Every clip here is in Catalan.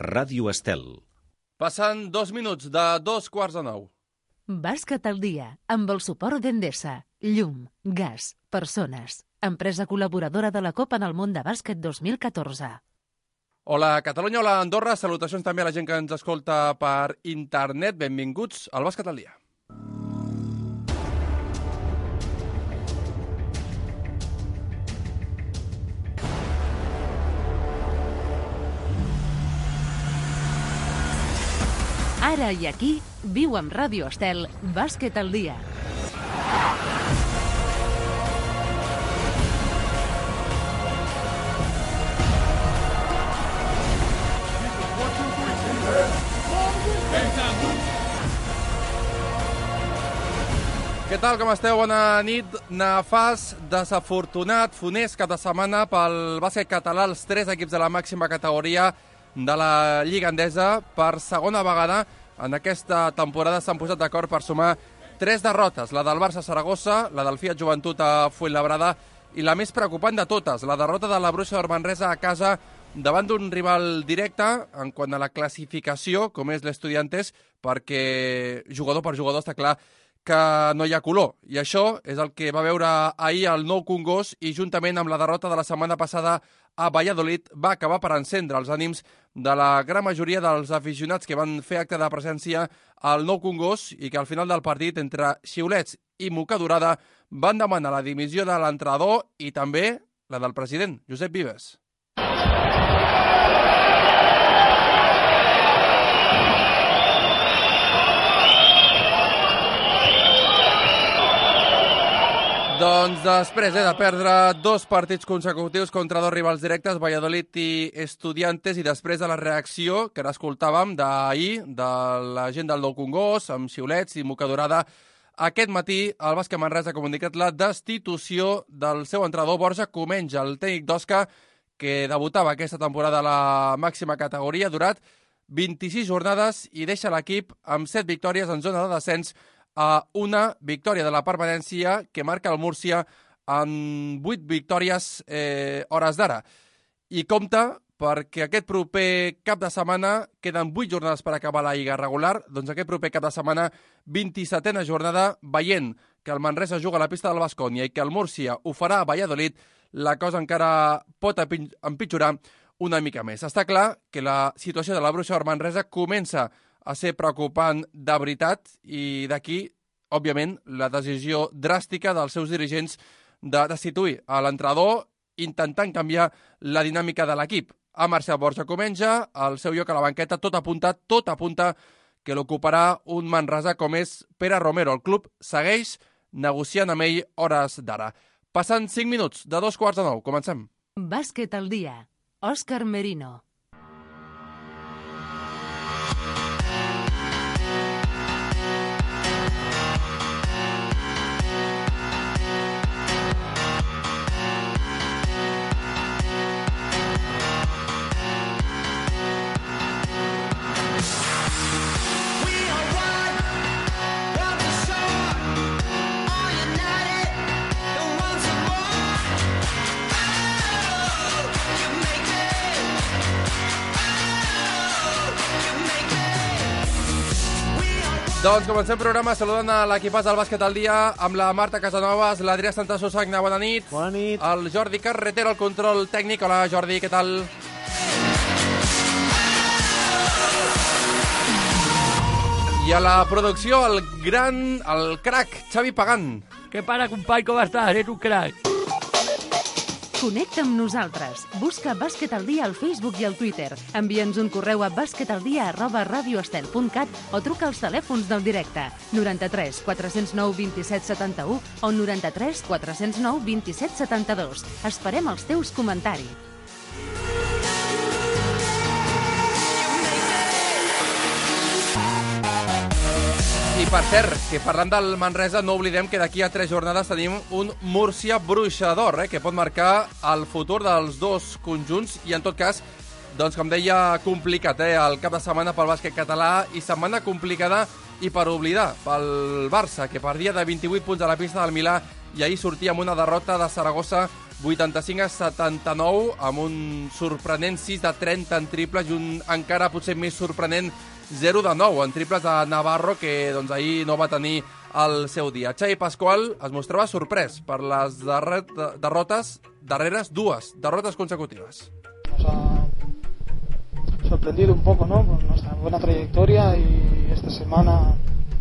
Ràdio Estel. Passen 2 minuts de 2:15. Bàsquet al dia, amb el suport d'Endesa. Llum, gas, persones. Empresa col·laboradora de la Copa del Món de Bàsquet 2014. Hola Catalunya, hola Andorra, salutacions també a la gent que ens escolta per internet. Benvinguts al Bàsquet al dia. Ara i aquí, viu amb Ràdio Estel, Bàsquet al dia. Què tal, com esteu? Bona nit. Nefast, desafortunat, funest cap de setmana pel bàsquet català, els 3 equips de la màxima categoria de la Lliga Endesa. Per segona vegada en aquesta temporada s'han posat d'acord per sumar 3 derrotes, la del Barça a Saragossa, la del Fiat Joventut a Fuenlabrada i la més preocupant de totes, la derrota de la Bruixa Manresa a casa davant d'un rival directe en quant a la classificació, com és l'Estudiantes, perquè jugador per jugador està clar que no hi ha color. I això és el que va veure ahir el Nou Congost i juntament amb la derrota de la setmana passada a Valladolid va acabar per encendre els ànims de la gran majoria dels aficionats que van fer acte de presència al Nou Congost i que al final del partit, entre xiulets i mocadurada, van demanar la dimissió de l'entrenador i també la del president, Josep Vives. Doncs després de perdre 2 partits consecutius contra 2 rivals directes, Valladolid i Estudiantes, i després de la reacció que ara escoltàvem d'ahir de la gent del Nou Congost, amb xiulets i mocadurada, aquest matí el Bàsquet Manresa ha comunicat la destitució del seu entrenador Borja Comenja, el tècnic d'Osca, que debutava aquesta temporada a la màxima categoria, ha durat 26 jornades i deixa l'equip amb 7 victòries en zona de descens, a una victòria de la permanència que marca el Múrcia en 8 victòries hores d'ara. I compta perquè aquest proper cap de setmana, queden 8 jornades per acabar la lliga regular, doncs aquest proper cap de setmana, 27a jornada, veient que el Manresa juga a la pista del Baskonia i que el Múrcia ho farà a Valladolid, la cosa encara pot empitjorar una mica més. Està clar que la situació de la Bruixa Manresa comença a ser preocupant de veritat i d'aquí, òbviament, la decisió dràstica dels seus dirigents de destituir a l'entrenador intentant canviar la dinàmica de l'equip. Ha marxat Borja Comenja, al seu lloc a la banqueta, tot apunta que l'ocuparà un Manresa com és Pere Romero. El club segueix negociant amb ell hores d'ara. Passant 5 minuts de 8:45, comencem. Bàsquet al dia, Òscar Merino. Doncs comencem el programa saludant a l'equipàs del Bàsquet al dia amb la Marta Casanovas, l'Adrià Santasusagna, bona nit. Bona nit. El Jordi Carretero, el control tècnic. Hola, Jordi, què tal? I a la producció, el crac, Xavi Pagán. Què para, company, com estàs? Ets un crac. Connecta amb nosaltres. Busca Bàsquet al dia al Facebook i al Twitter. Envia'ns un correu a basquetaldia@radioestel.cat o truca als telèfons del directe 93 409 27 71 o 93 409 27 72. Esperem els teus comentaris. I per cert, que parlant del Manresa, no oblidem que d'aquí a 3 jornades tenim un Múrcia bruixador, que pot marcar el futur dels dos conjunts i en tot cas, doncs com deia, complicat el cap de setmana pel bàsquet català i setmana complicada i per oblidar pel Barça, que perdia de 28 punts a la pista del Milà i ahir sortia amb una derrota de Saragossa 85-79, amb un sorprenent 6 de 30 en triples i un encara potser més sorprenent 0 de 9 en triples de Navarro, que doncs, ahir no va tenir el seu dia. Xavi Pascual es mostrava sorprès per les darreres dues derrotes consecutives. Nos ha sorprendido un poco, ¿no? Por nuestra buena trayectoria y esta semana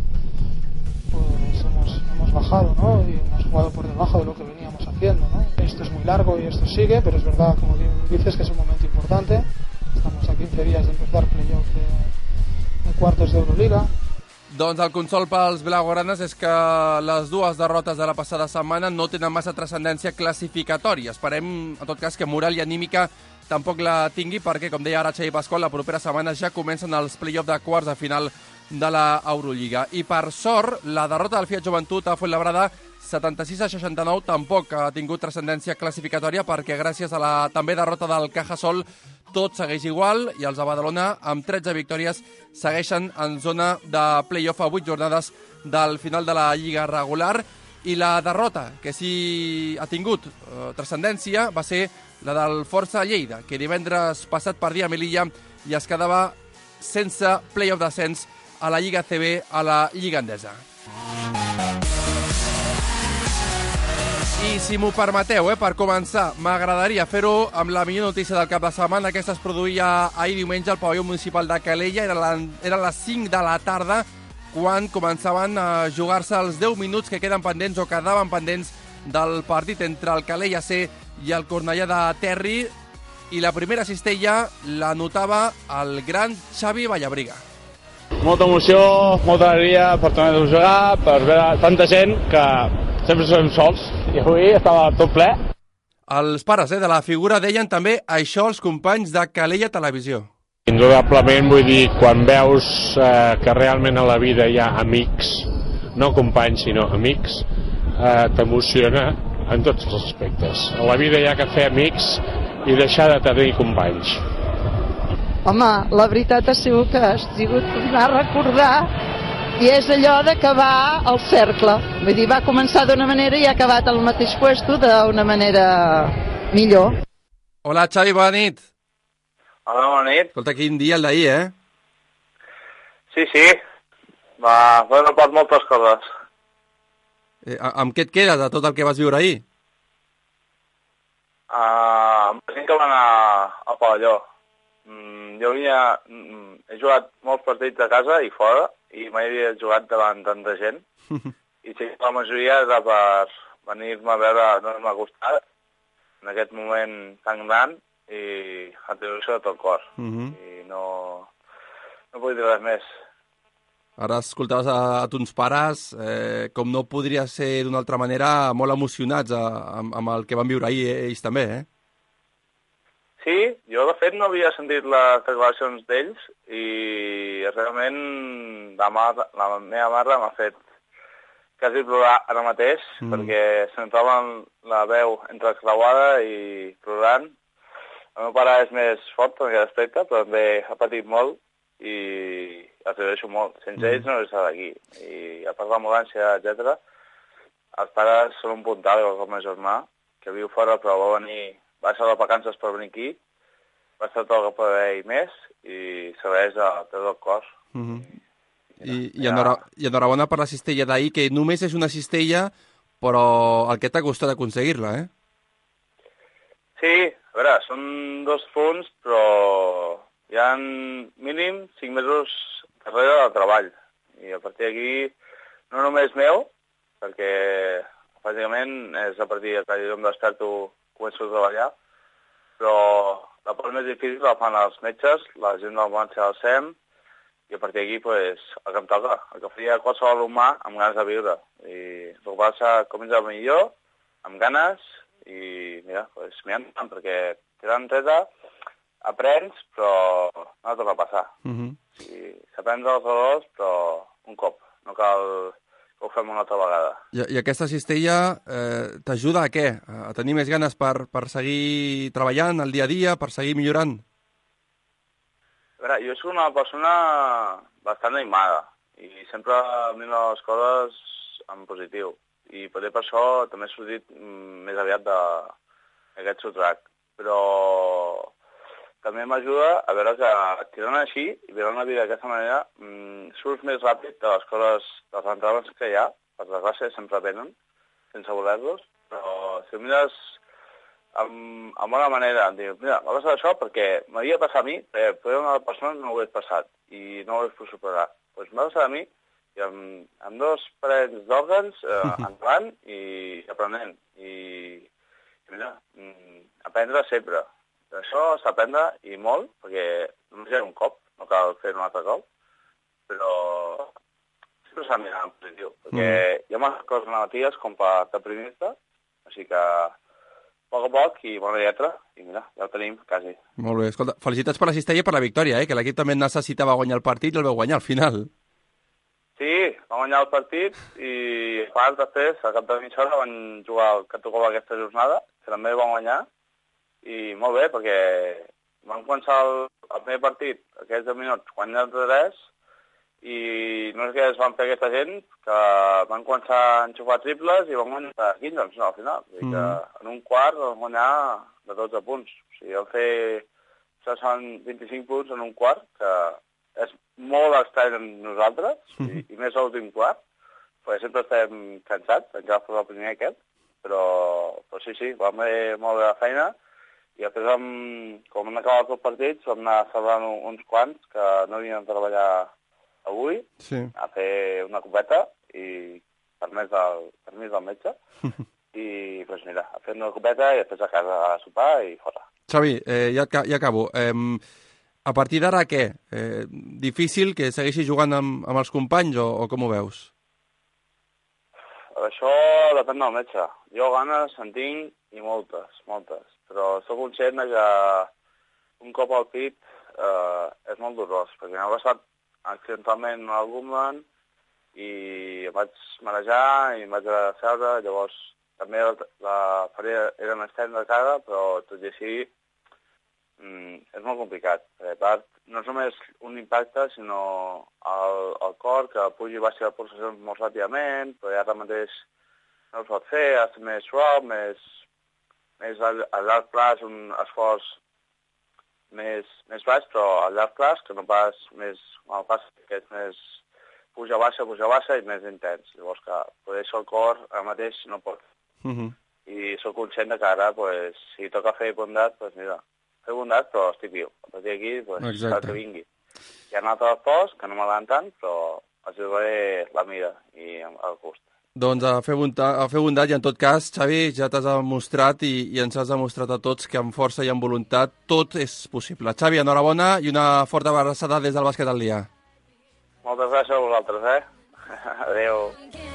pues hemos bajado, ¿no? Y hemos jugado por debajo de lo que veníamos haciendo, ¿no? Esto es muy largo y esto sigue, pero es verdad, como dices, que es un momento importante. Estamos a 15 días de empezar playoff de cuartos de Euroliga. Doncs el consol pels blaugranes és que les dues derrotes de la passada setmana no tenen massa transcendència classificatòria. Esperem, en tot cas, que moral i anímica tampoc la tingui, perquè, com deia ara Xavi Pascual, la propera setmana ja comencen els play-off de quarts de final de la Eurolliga. I per sort, la derrota del Fiat Joventut a Fuenlabrada 76-69 tampoc ha tingut transcendència classificatòria, perquè gràcies a la també derrota del Cajasol tot segueix igual i els de Badalona, amb 13 victòries, segueixen en zona de play-off a 8 jornades del final de la Lliga regular. I la derrota que sí ha tingut transcendència va ser la del Força Lleida, que divendres passat perdia a Melilla i es quedava sense play-off d'ascens a la Lliga CB, a la Lliga Endesa. I si m'ho permeteu, per començar, m'agradaria fer-ho amb la millor notícia del cap de setmana. Aquesta es produïa ahir diumenge al pavelló municipal de Calella. Eren les 5 de la tarda quan començaven a jugar-se els 10 minuts que queden pendents o quedaven pendents del partit entre el Calella C i el Cornellà de Terri. I la primera cistella la notava el gran Xavi Vallabriga. Molta emoció, molta alegria per tornar a jugar, per veure tanta gent que sempre som sols i avui estava tot ple. Els pares de la figura deien també això als companys de Calella Televisió. Indudablement, vull dir, quan veus que realment a la vida hi ha amics, no companys sinó amics, t'emociona en tots els aspectes. A la vida hi ha que fer amics i deixar de tenir companys. Home, la veritat ha sigut que has sigut tornar a recordar i és allò d'acabar el cercle. Vull dir, va començar d'una manera i ha acabat al mateix puesto d'una manera millor. Hola, Xavi, bona nit. Hola, bona nit. Escolta, quin dia el d'ahir, Sí. Va repat moltes coses. Amb què et quedes de tot el que vas viure ahir? Em present que va anar al pavelló. Jo he jugat molts partits a casa i fora i mai havia jugat davant tanta gent. I sí, la majoria era per venir-me a veure, donar-me a costat en aquest moment tan gran i atribuir-se de tot cor. I no puc dir res més. Ara escoltaves a tons pares, com no podria ser d'una altra manera, molt emocionats amb el que van viure ahir ells també, Sí, jo de fet no havia sentit les declaracions d'ells i realment la meva mare m'ha fet quasi plorar ara mateix perquè sentaven la veu entrecreuada i plorant. El meu pare és més fort en aquest aspecte, però també ha patit molt i els agraeixo molt. Sense ells no hauria estat aquí. I a part de l'ambulància, etc., els pares són un puntal, com el meu germà, que viu fora però va ser de vacances per venir aquí, va estar tot el que poder i més, i s'agraeix de tot el cor. I enhorabona per la cistella d'ahir, que només és una cistella, però el que t'ha costat aconseguir-la, Sí, a veure, són 2 punts, però hi ha mínim 5 mesos darrere de treball. I a partir d'aquí, no només meu, perquè bàsicament és a partir que jo em desperto, començo a treballar, però la part més difícil la fan els metges, la gent de l'ambulància del SEM, i a partir d'aquí, el que em toca, el que faria qualsevol humà amb ganes de viure. I recuperar-se com és el millor, amb ganes, i mira, m'hi entrant, perquè quedant treta, aprens, però no torna a passar. S'aprèn dels errors, però un cop, no cal que ho fem una altra vegada. I aquesta cistella t'ajuda a què? A tenir més ganes per seguir treballant el dia a dia, per seguir millorant? A veure, jo soc una persona bastant animada i sempre miro les coses en positiu. I per això també he sortit més aviat aquest sotrac. Però també m'ajuda a veure que tirant així i mirant la vida d'aquesta manera surts més ràpid de les coses, dels entrenaments que hi ha, per desgràcia sempre venen, sense voler-los, però si ho mires amb bona manera, em dius, mira, m'ha passat això perquè m'havia passat a mi, però una altra persona no ho hagués passat i no ho hagués pogut superar. Doncs m'ha passat a mi i amb 2 parells d'òrgans endavant i aprenent. I mira, aprendre sempre. Això s'ha d'aprendre i molt, perquè només hi ha un cop, no cal fer un altre cop, però sempre s'ha de mirar en positiu, perquè hi ha moltes coses negatives com per deprimir-te, així que a poc i bona lletra, i mira, ja ho tenim, quasi. Molt bé, escolta, felicitats per la cistella i per la victòria, que l'equip també necessitava guanyar el partit i el vau guanyar al final. Sí, va guanyar el partit i a part després, al cap de mitja hora, van jugar el que tocava aquesta jornada, que també van guanyar, i molt bé, perquè van començar el primer partit, aquests 10 minuts, guanyant 3, i no sé què es van fer aquesta gent, que van començar a enxufar triples i van guanyar 15, no, al final. Vull dir que en un quart van guanyar de 12 punts. O sigui, van fer 25 punts en un quart, que és molt estrany en nosaltres, i més a l'últim quart, perquè sempre estem cansats, encara fos el primer aquest, però sí, vam fer molt bé la feina, i després, com han acabat els partits, vam anar celebrant uns quants que no havien de treballar avui, a fer una copeta, i permís del metge, i doncs mira, a fer una copeta i després a casa a sopar i fora. Xavi, ja acabo. A partir d'ara què? Difícil que segueixis jugant amb els companys o com ho veus? Això depèn del metge. Jo ganes en tinc i moltes, però soc conscient que un cop al pit és molt dolorós, perquè m'ha passat accidentalment un albúmen i em vaig marejar i em vaig seure, llavors també la ferida era més tendra de cara, però tot i així és molt complicat. A part, no és només un impacte, sinó el cor, que pugi i baixi de pulsacions molt ràpidament, però ja ara mateix no es pot fer, ha de ser més suau, més a llarg plaç, un esforç més baix, però a llarg plaç, que no pas més mal pas, que és més puja, baixa i més intens. Llavors que per això el cor ara mateix no pot. I soc conscient que ara, si toca fer bondat, mira, fer bondat, però estic viu. A partir d'aquí, cal que vingui. Hi ha altres esports que no m'agraden tant, però ajudaré la mida i el gust. Doncs a fer bondat i en tot cas, Xavi, ja t'has demostrat i ens has demostrat a tots que amb força i amb voluntat tot és possible. Xavi, enhorabona i una forta abraçada des del Bàsquet al Dia. Moltes gràcies a vosaltres, Adéu.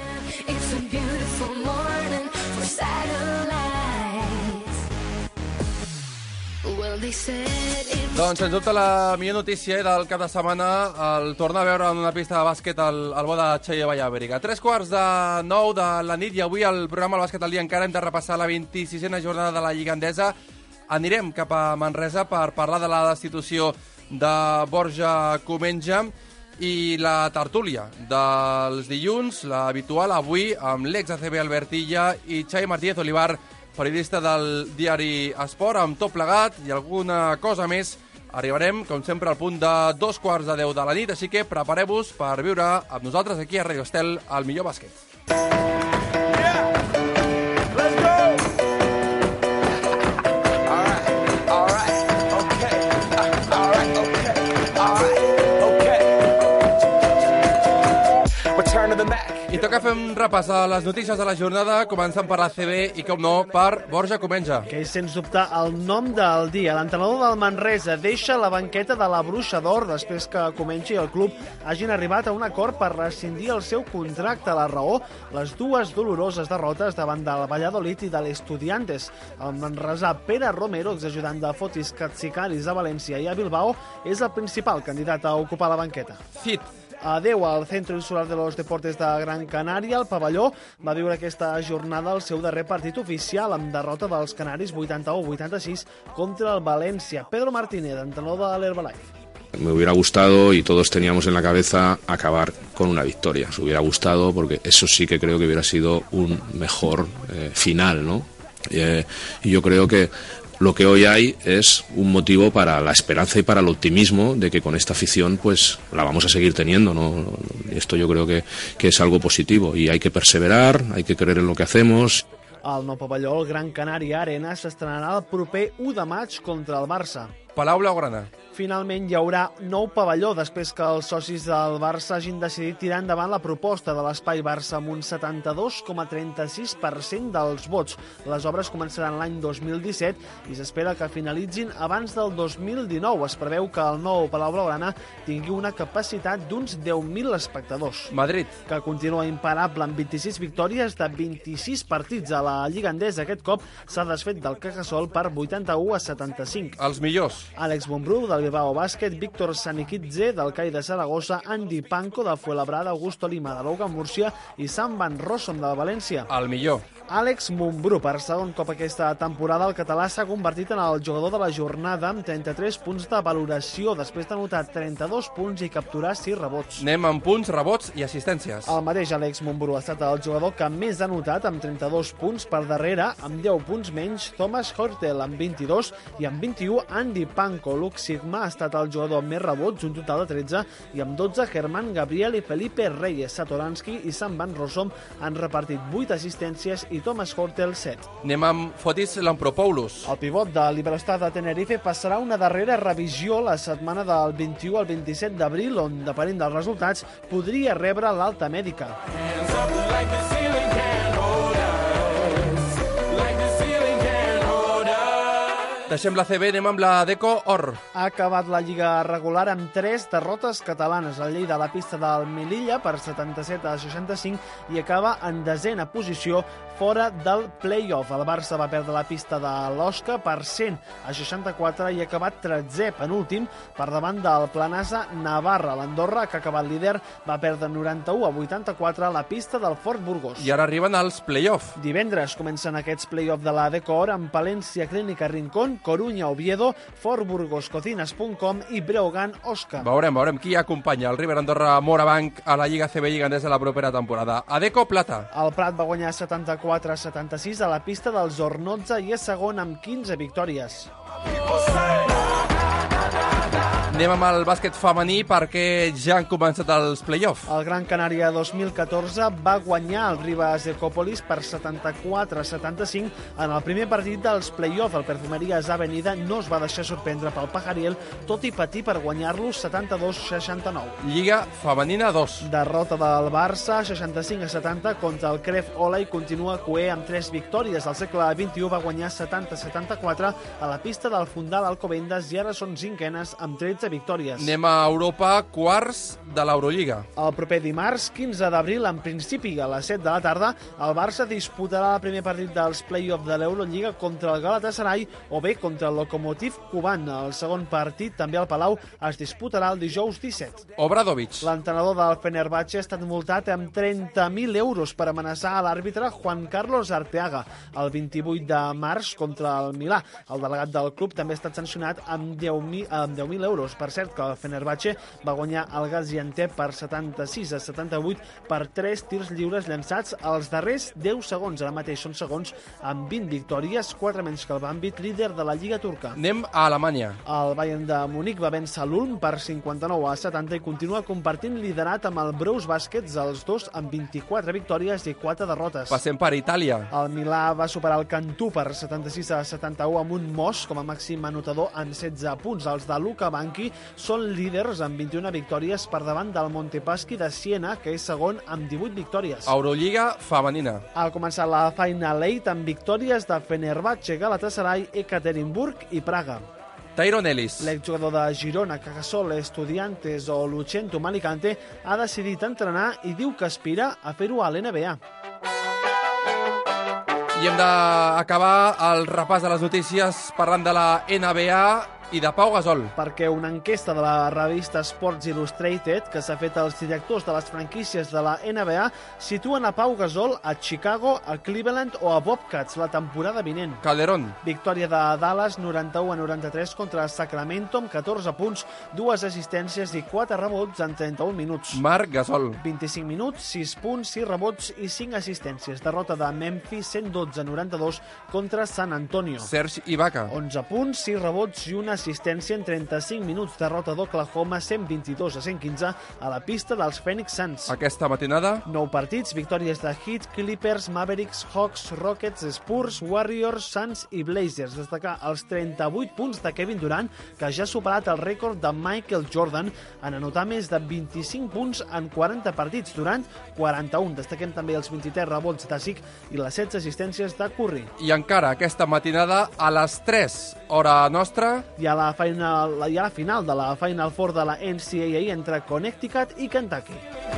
Doncs, sens dubte, la millor notícia del cap de setmana el tornar a veure en una pista de bàsquet el bo de Xavi Vallàbriga. 8:45 de la nit i avui al programa El Bàsquet al Dia encara hem de repassar la 26a jornada de la Lliga Endesa. Anirem cap a Manresa per parlar de la destitució de Borja Comenja i la tertúlia dels dilluns, l'habitual, avui amb l'ex-ACB Albert Illa i Xavi Martínez Olivar, periodista del diari Esport. Amb tot plegat i alguna cosa més arribarem, com sempre, al punt de 9:45 de la nit, així que prepareu-vos per viure amb nosaltres aquí a Radio Estel el millor bàsquet. I toca fer un repàs a les notícies de la jornada, començant per la CB i, com no, per Borja Comenja. Que és, sens dubte, el nom del dia. L'entrenador del Manresa deixa la banqueta de la Bruixa d'Or després que Comenja i el club hagin arribat a un acord per rescindir el seu contracte. La raó, les dues doloroses derrotes davant del Valladolid i de l'Estudiantes. El manresà Pere Romero, exajudant de Fotis Katsikaris a València i a Bilbao, és el principal candidat a ocupar la banqueta. Adeu al Centro Insular de los Deportes de Gran Canària. El pavelló va viure aquesta jornada el seu darrer partit oficial amb derrota dels canaris 81-86 contra el València. Pedro Martínez, entrenador de l'Herbalife. Me hubiera gustado, y todos teníamos en la cabeza, acabar con una victoria. Nos hubiera gustado porque eso sí que creo que hubiera sido un mejor final, ¿no? Y yo creo que lo que hoy hay es un motivo para la esperanza y para el optimismo de que con esta afición pues la vamos a seguir teniendo, ¿no? Esto yo creo que es algo positivo y hay que perseverar, hay que creer en lo que hacemos. El nou pavelló, el Gran Canària Arena, s'estrenarà el proper 1 de maig contra el Barça. Palau Blaugrana. Finalment hi haurà nou pavelló després que els socis del Barça hagin decidit tirar endavant la proposta de l'Espai Barça amb un 72,36% dels vots. Les obres començaran l'any 2017 i s'espera que finalitzin abans del 2019. Es preveu que el nou Palau Blaugrana tingui una capacitat d'uns 10.000 espectadors. Madrid. Que continua imparable amb 26 victòries de 26 partits a la Lliga Endesa. Aquest cop s'ha desfet del Cajasol per 81-75. Els millors. Àlex Mombrú, del Bilbao Bàsquet, Víctor Sanikidze, del CAI de Saragossa, Andy Panko, del Fuenlabrada, Augusto Lima, de l'Uga Múrcia i Sam Van Rossum, de València. El millor. Àlex Mombrú, per segon cop aquesta temporada, el català s'ha convertit en el jugador de la jornada amb 33 punts de valoració, després d'anotar 32 punts i capturar 6 rebots. Anem amb punts, rebots i assistències. El mateix Àlex Mombrú ha estat el jugador que més ha anotat, amb 32 punts, per darrere, amb 10 punts menys, Thomas Hortel, amb 22, i amb 21, Andy Panko. Luke Sigma ha estat el jugador amb més rebots, un total de 13, i amb 12, Germán Gabriel i Felipe Reyes. Satoransky i Sam Van Rossum han repartit 8 assistències i Thomas Hortel 7. Anem amb Fotis Lampropoulos. El pivot de l'Iberostar de Tenerife passarà una darrera revisió la setmana del 21 al 27 d'abril, on, depenent dels resultats, podria rebre l'alta mèdica. Deixem la CB, anem amb la Deco Or. Ha acabat la Lliga regular amb 3 derrotes catalanes. El Lleida a la pista del Melilla per 77-65 i acaba en 10a posició fora del play-off. El Barça va perdre la pista de l'Osca per 100-64 i ha acabat 13è penúltim per davant del Planasa Navarra. L'Andorra, que ha acabat líder, va perdre 91-84 a la pista del Fort Burgos. I ara arriben els play-off. Divendres comencen aquests play-off de la Deco Or amb Palència Clínica Rincón, Coruña Oviedo, Fort Burgos Cocinas.com i Breogán Osca. Veurem qui acompanya el River Andorra Morabanc a la Lliga CB Lliga Endesa la propera temporada. Adeco Plata. El Prat va guanyar 74-76 a la pista del Zornotza i és segon amb 15 victòries. Anem amb el bàsquet femení perquè ja han començat els play-off. El Gran Canària 2014 va guanyar el Rivas Ecopolis per 74-75 en el primer partit dels play-off. El Perfumerías Avenida no es va deixar sorprendre pel Pajariel, tot i patir per guanyar-lo 72-69. Lliga femenina 2. Derrota del Barça 65-70 contra el Cref Ola i continua coer amb 3 victòries. El segle XXI va guanyar 70-74 a la pista del Fundal Alcobendas i ara són cinquenes amb 13 victòries. Anem a Europa, quarts de l'Eurolliga. El proper dimarts, 15 d'abril, en principi a les 7 de la tarda, el Barça disputarà el primer partit dels play-off de l'Eurolliga contra el Galatasaray o bé contra el Lokomotiv Kuban. El segon partit, també al Palau, es disputarà el dijous 17. Obradovic. L'entrenador del Fenerbahçe ha estat multat amb 30.000 euros per amenaçar a l'àrbitre Juan Carlos Arteaga el 28 de març contra el Milà. El delegat del club també ha estat sancionat amb 10.000 euros. Per cert, que el Fenerbahçe va guanyar el Gaziantep per 76-78 per 3 tirs lliures llançats als darrers 10 segons. Ara mateix són segons amb 20 victòries, 4 menys que el Bambit, líder de la Lliga turca. Anem a Alemanya. El Bayern de Munic va vèncer l'Ulm per 59-70 i continua compartint liderat amb el Breus Baskets, els dos amb 24 victòries i 4 derrotes. Passem per Itàlia. El Milà va superar el Cantú per 76-71 amb un Mos com a màxim anotador amb 16 punts. Els de Luca Banchi són líders amb 21 victòries per davant del Montepaschi de Siena, que és segon amb 18 victòries. Eurolliga femenina. Ha començat la Final 8 amb victòries de Fenerbahçe, Galatasaray, Ekaterinburg i Praga. Tyrone Ellis. L'exjugador de Girona, Cajasol, Estudiantes o Lucentum Alicante ha decidit entrenar i diu que aspira a fer-ho a l'NBA. I hem d'acabar el repàs de les notícies parlant de la NBA. i de Pau Gasol. Perquè una enquesta de la revista Sports Illustrated que s'ha fet als directors de les franquícies de la NBA situen a Pau Gasol a Chicago, a Cleveland o a Bobcats la temporada vinent. Calderón. Victòria de Dallas 91-93 contra Sacramento amb 14 punts, 2 assistències i 4 rebots en 31 minuts. Marc Gasol. 25 minuts, 6 punts, 6 rebots i 5 assistències. Derrota de Memphis 112-92 contra San Antonio. Serge Ibaka. 11 punts, 6 rebots i una assistència en 35 minuts. Derrota d'Oklahoma 122-115 a la pista dels Phoenix Suns. Aquesta matinada 9 partits, victòries de Heat, Clippers, Mavericks, Hawks, Rockets, Spurs, Warriors, Suns i Blazers. Destacar els 38 punts de Kevin Durant, que ja ha superat el rècord de Michael Jordan en anotar més de 25 punts en 40 partits, Durant 41. Destaquem també els 23 rebots de Zic i les 16 assistències de Curry. I encara aquesta matinada a les 3, hora nostra, Hi ha la final de la Final Four de la NCAA entre Connecticut i Kentucky.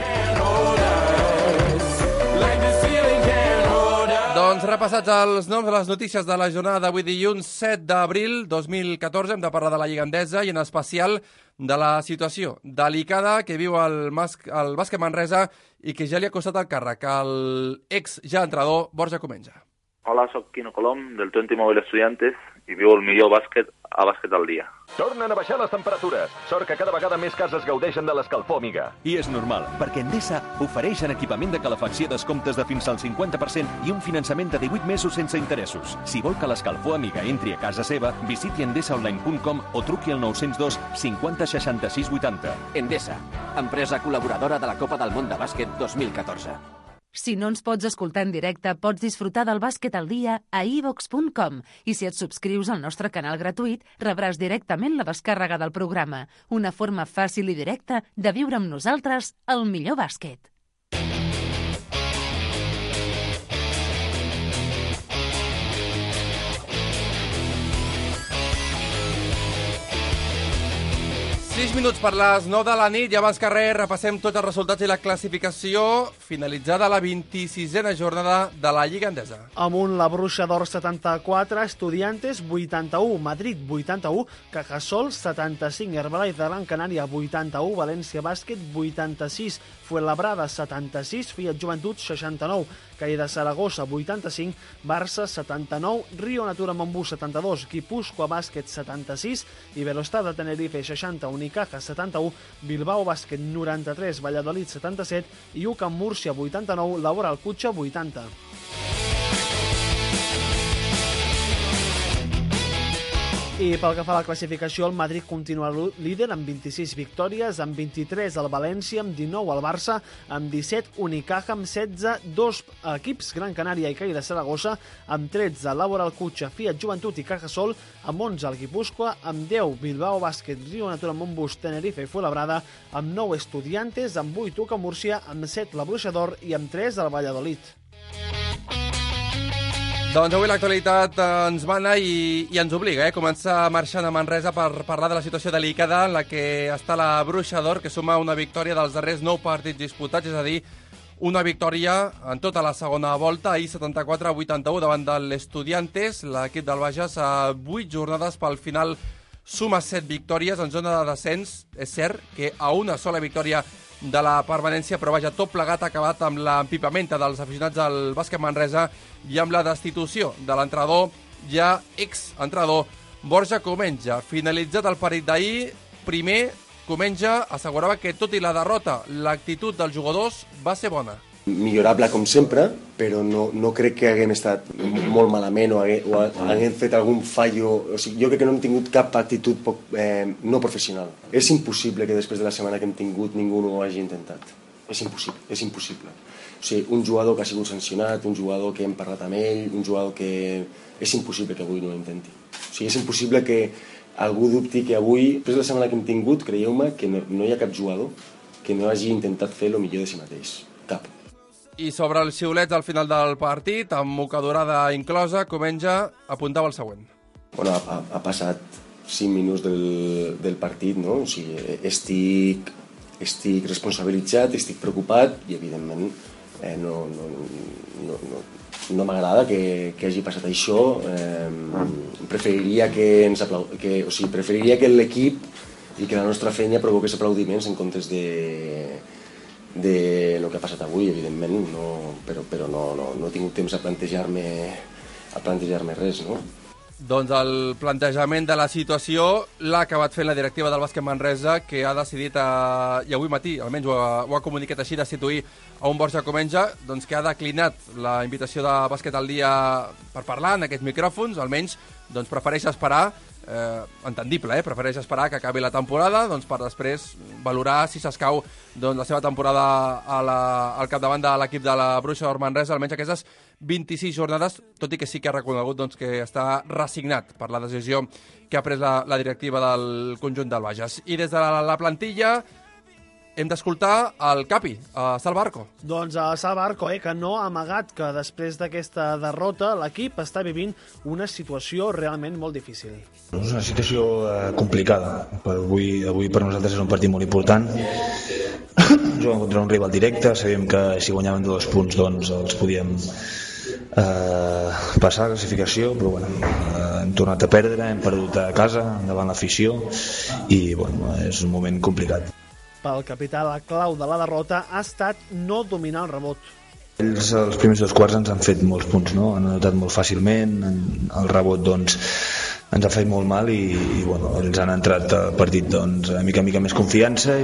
Doncs repassats els noms de les notícies de la jornada d'avui dilluns 7 d'abril 2014, hem de parlar de la Lliga Endesa i en especial de la situació delicada que viu el bàsquet Manresa i que ja li ha costat el càrrec al ja entrenador Borja Comenja. Hola, soc Quino Colom, del 20 Mobile Estudiantes, i viu el millor bàsquet a Bàsquet al Dia. Tornen a baixar les temperatures. Sort que cada vegada més cases gaudeixen de l'escalfor, amiga. I és normal, perquè Endesa ofereix en equipament de calefacció descomptes de fins al 50% i un finançament de 18 mesos sense interessos. Si vol que l'escalfor amiga entri a casa seva, visiti endesaonline.com o truqui al 902 50 66 80. Endesa, empresa col·laboradora de la Copa del Món de Bàsquet 2014. Si no ens pots escoltar en directe, pots disfrutar del Bàsquet al Dia a iVox.com i si et subscrius al nostre canal gratuït, rebràs directament la descàrrega del programa. Una forma fàcil i directa de viure amb nosaltres el millor bàsquet. Sis minuts per les 9 de la nit i abans que res repassem tots els resultats i la classificació finalitzada la 26a jornada de la Lliga Endesa. Amunt la Bruixa d'Or 74, Estudiantes 81, Madrid 81, Cajasol 75, Herbalife de Gran Canària 81, València Bàsquet 86, Fuenlabrada 76, Fiat Joventut 69, Calle de Saragossa 85, Barça 79, Rio Natura Montbú 72, Guipúscoa Bàsquet 76 i Velostar de Tenerife 60, Unicaja 71, Bilbao Bàsquet 93, Valladolid 77 i UCAM Múrcia 89, Laboral Cutxa 80. I pel que fa a la classificació, el Madrid continua líder amb 26 victòries, amb 23 el València, amb 19 el Barça, amb 17 Unicaja, amb 16 dos equips, Gran Canària i Calle de Saragossa, amb 13 Laboral Cutxa, Fiat Joventut i Cajasol, amb 11 el Guipúscoa, amb 10 Bilbao Bàsquet, Rio Natura Montbus, Tenerife i Fuenlabrada, amb 9 Estudiantes, amb 8 UCAM Múrcia, amb 7 la Bruixa d'Or i amb 3 el Valladolid. Doncs avui l'actualitat ens mana i ens obliga a començar marxant a Manresa per parlar de la situació delicada en la que està la Bruixa d'Or, que suma una victòria dels darrers 9 partits disputats, és a dir, una victòria en tota la segona volta, ahir 74-81 davant de l'Estudiantes. L'equip del Bages a 8 jornades pel final suma 7 victòries en zona de descens. És cert que a una sola victòria de la permanència, però vaja, tot plegat ha acabat amb l'empipamenta dels aficionats al bàsquet Manresa i amb la destitució de l'entrenador, ja exentrenador, Borja Comenja. Finalitzat el partit d'ahir, primer Comenja assegurava que tot i la derrota, l'actitud dels jugadors va ser bona. Millorable com sempre, però no crec que haguem estat molt malament o haguem fet algun fallo. O sigui, jo crec que no hem tingut cap actitud no professional. És impossible que després de la setmana que hem tingut ningú no ho hagi intentat. És impossible. O sigui, un jugador que ha sigut sancionat, un jugador que hem parlat amb ell, un jugador que... És impossible que avui no ho intenti. O sigui, és impossible que algú dubti que avui, després de la setmana que hem tingut, creieu-me que no hi ha cap jugador que no hagi intentat fer el millor de si mateix. Cap. I sobre els xiulets al final del partit, amb mocadorada inclosa, Comenja apuntava el següent. Bueno, ha passat 5 minuts del partit, no? O sigui, estic responsabilitzat, estic preocupat i, evidentment, no m'agrada que hagi passat això. Preferiria que l'equip i que la nostra feina provoqués aplaudiments en comptes de lo que ha passat avui, evidentment, però no he tingut temps a plantejar-me res, no? Doncs el plantejament de la situació l'ha acabat fent la directiva del Bàsquet Manresa, que ha decidit, i avui matí, almenys ho ha comunicat així, destituir a un Borja Comenja, doncs que ha declinat la invitació de Bàsquet al Dia per parlar en aquests micròfons, almenys doncs prefereix esperar, entendible, prefereix esperar que acabi la temporada doncs per després valorar si s'escau doncs, la seva temporada al capdavant de l'equip de la Bruixa d'Or Manresa, almenys aquestes 26 jornades, tot i que sí que ha reconegut doncs, que està resignat per la decisió que ha pres la directiva del conjunt del Bages. I des de la plantilla hem d'escoltar el Capi, a Sal Barco. Doncs a Sal Barco, que no ha amagat que després d'aquesta derrota l'equip està vivint una situació realment molt difícil. És una situació complicada. Avui per nosaltres és un partit molt important. Jugàvem contra un rival directe, sabíem que si guanyàvem de 2 punts doncs els podíem passar la classificació, però hem tornat a perdre, hem perdut a casa davant l'afició i és un moment complicat. Pel capità, la clau de la derrota ha estat no dominar el rebot. Ells, els primers 2 quarts, ens han fet molts punts, no? Han anotat molt fàcilment, el rebot doncs, ens ha fet molt mal i ells han entrat al partit doncs, mica en mica més confiança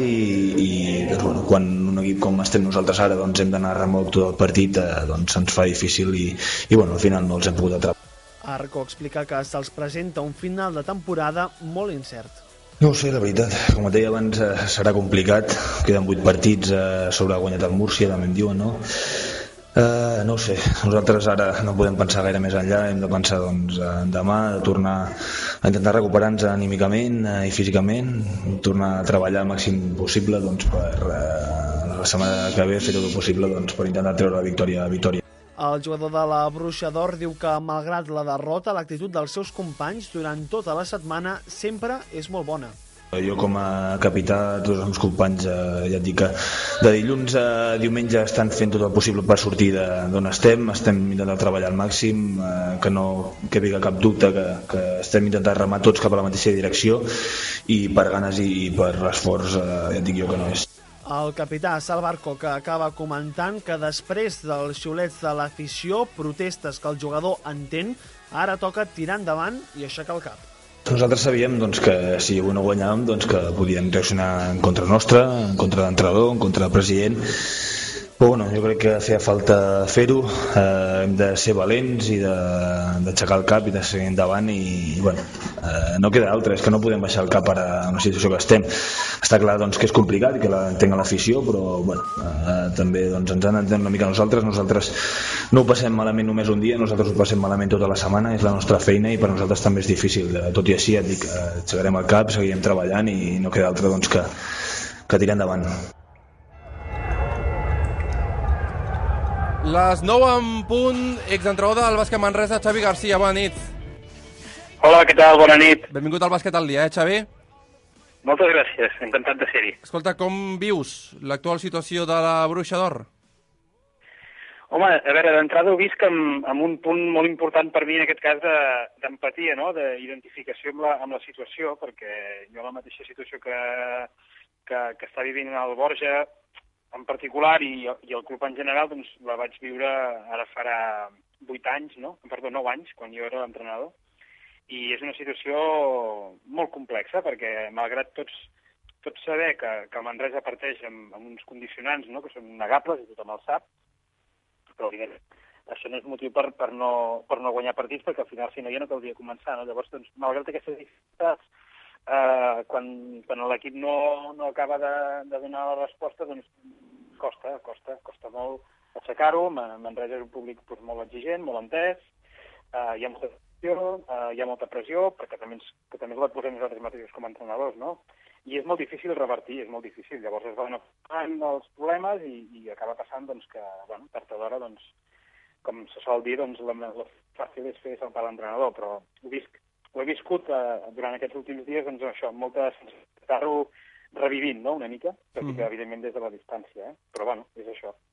i quan un equip com estem nosaltres ara doncs, hem d'anar a remolc tot el partit, doncs se'ns fa difícil i al final no els hem pogut atrapar. Arco explica que se'ls presenta un final de temporada molt incert. No ho sé, la veritat. Com et deia abans, serà complicat. Queden 8 partits sobre guanyat el Múrcia, també em diuen, no? No ho sé. Nosaltres ara no podem pensar gaire més enllà. Hem de pensar doncs, demà, de tornar a intentar recuperar-nos anímicament i físicament, tornar a treballar el màxim possible doncs, per la setmana que ve fer tot el possible doncs, per intentar treure la victòria. El jugador de la Bruixa d'Or diu que, malgrat la derrota, l'actitud dels seus companys durant tota la setmana sempre és molt bona. Jo com a capità, tots els meus companys, ja et dic que de dilluns a diumenge estan fent tot el possible per sortir d'on estem intentant treballar al màxim, que no quedi cap dubte, que estem intentant remar tots cap a la mateixa direcció i per ganes i per l'esforç, ja et dic jo que no és. El capità Sal Barco, que acaba comentant que després dels xiulets de l'afició, protestes que el jugador entén, ara toca tirar endavant i aixecar el cap. Nosaltres sabíem doncs, que si avui no guanyàvem doncs, que podien reaccionar en contra nostra, en contra de l'entrenador, en contra del president, però jo crec que feia falta fer-ho, hem de ser valents i d'aixecar el cap i de seguir endavant i no queda altra, és que no podem baixar el cap ara en la situació que estem. Està clar doncs, que és complicat i que l'entenc a l'afició, però també doncs, ens han d'entendre una mica nosaltres no ho passem malament només un dia, nosaltres ho passem malament tota la setmana, és la nostra feina i per nosaltres també és difícil, tot i així et dic, aixecarem el cap, seguirem treballant i no queda altra doncs, que tirar endavant. Les 9 en punt, exentrenador del Bàsquet Manresa, Xavi Garcia, bona nit. Hola, què tal? Bona nit. Benvingut al Bàsquet al Dia, Xavi? Moltes gràcies, encantat de ser-hi. Escolta, com vius l'actual situació de la Bruixa d'Or? Home, a veure, d'entrada ho visc amb un punt molt important per mi, en aquest cas, d'empatia, no? D'identificació amb la situació, perquè jo la mateixa situació que està vivint el Borja, en particular, i el club en general, doncs la vaig viure ara farà 9 anys, quan jo era l'entrenador. I és una situació molt complexa, perquè malgrat tots saber que Manresa parteix amb uns condicionants, no?, que són negables, i tothom el sap, però això no és motiu per no guanyar partits, perquè al final, si no, ja no caldria començar, no? Llavors, doncs, malgrat aquestes dificultats, quan l'equip no acaba de donar la resposta, doncs costa molt aixecar-ho. Manresa és un públic molt exigent, molt entès, hi ha molta pressió, hi ha molta pressió, perquè també la posem nosaltres mateixos com a entrenadors, no? I és molt difícil revertir, és molt difícil. Llavors es van afrontant els problemes i acaba passant doncs, que, tard o d'hora, doncs, com se sol dir, doncs, la fàcil és fer saltar l'entrenador, però ho he viscut durant aquests últims dies, doncs això, amb molta sensibilitat, revivint, no?, una mica, tot i que evidentment des de la distància, però és això.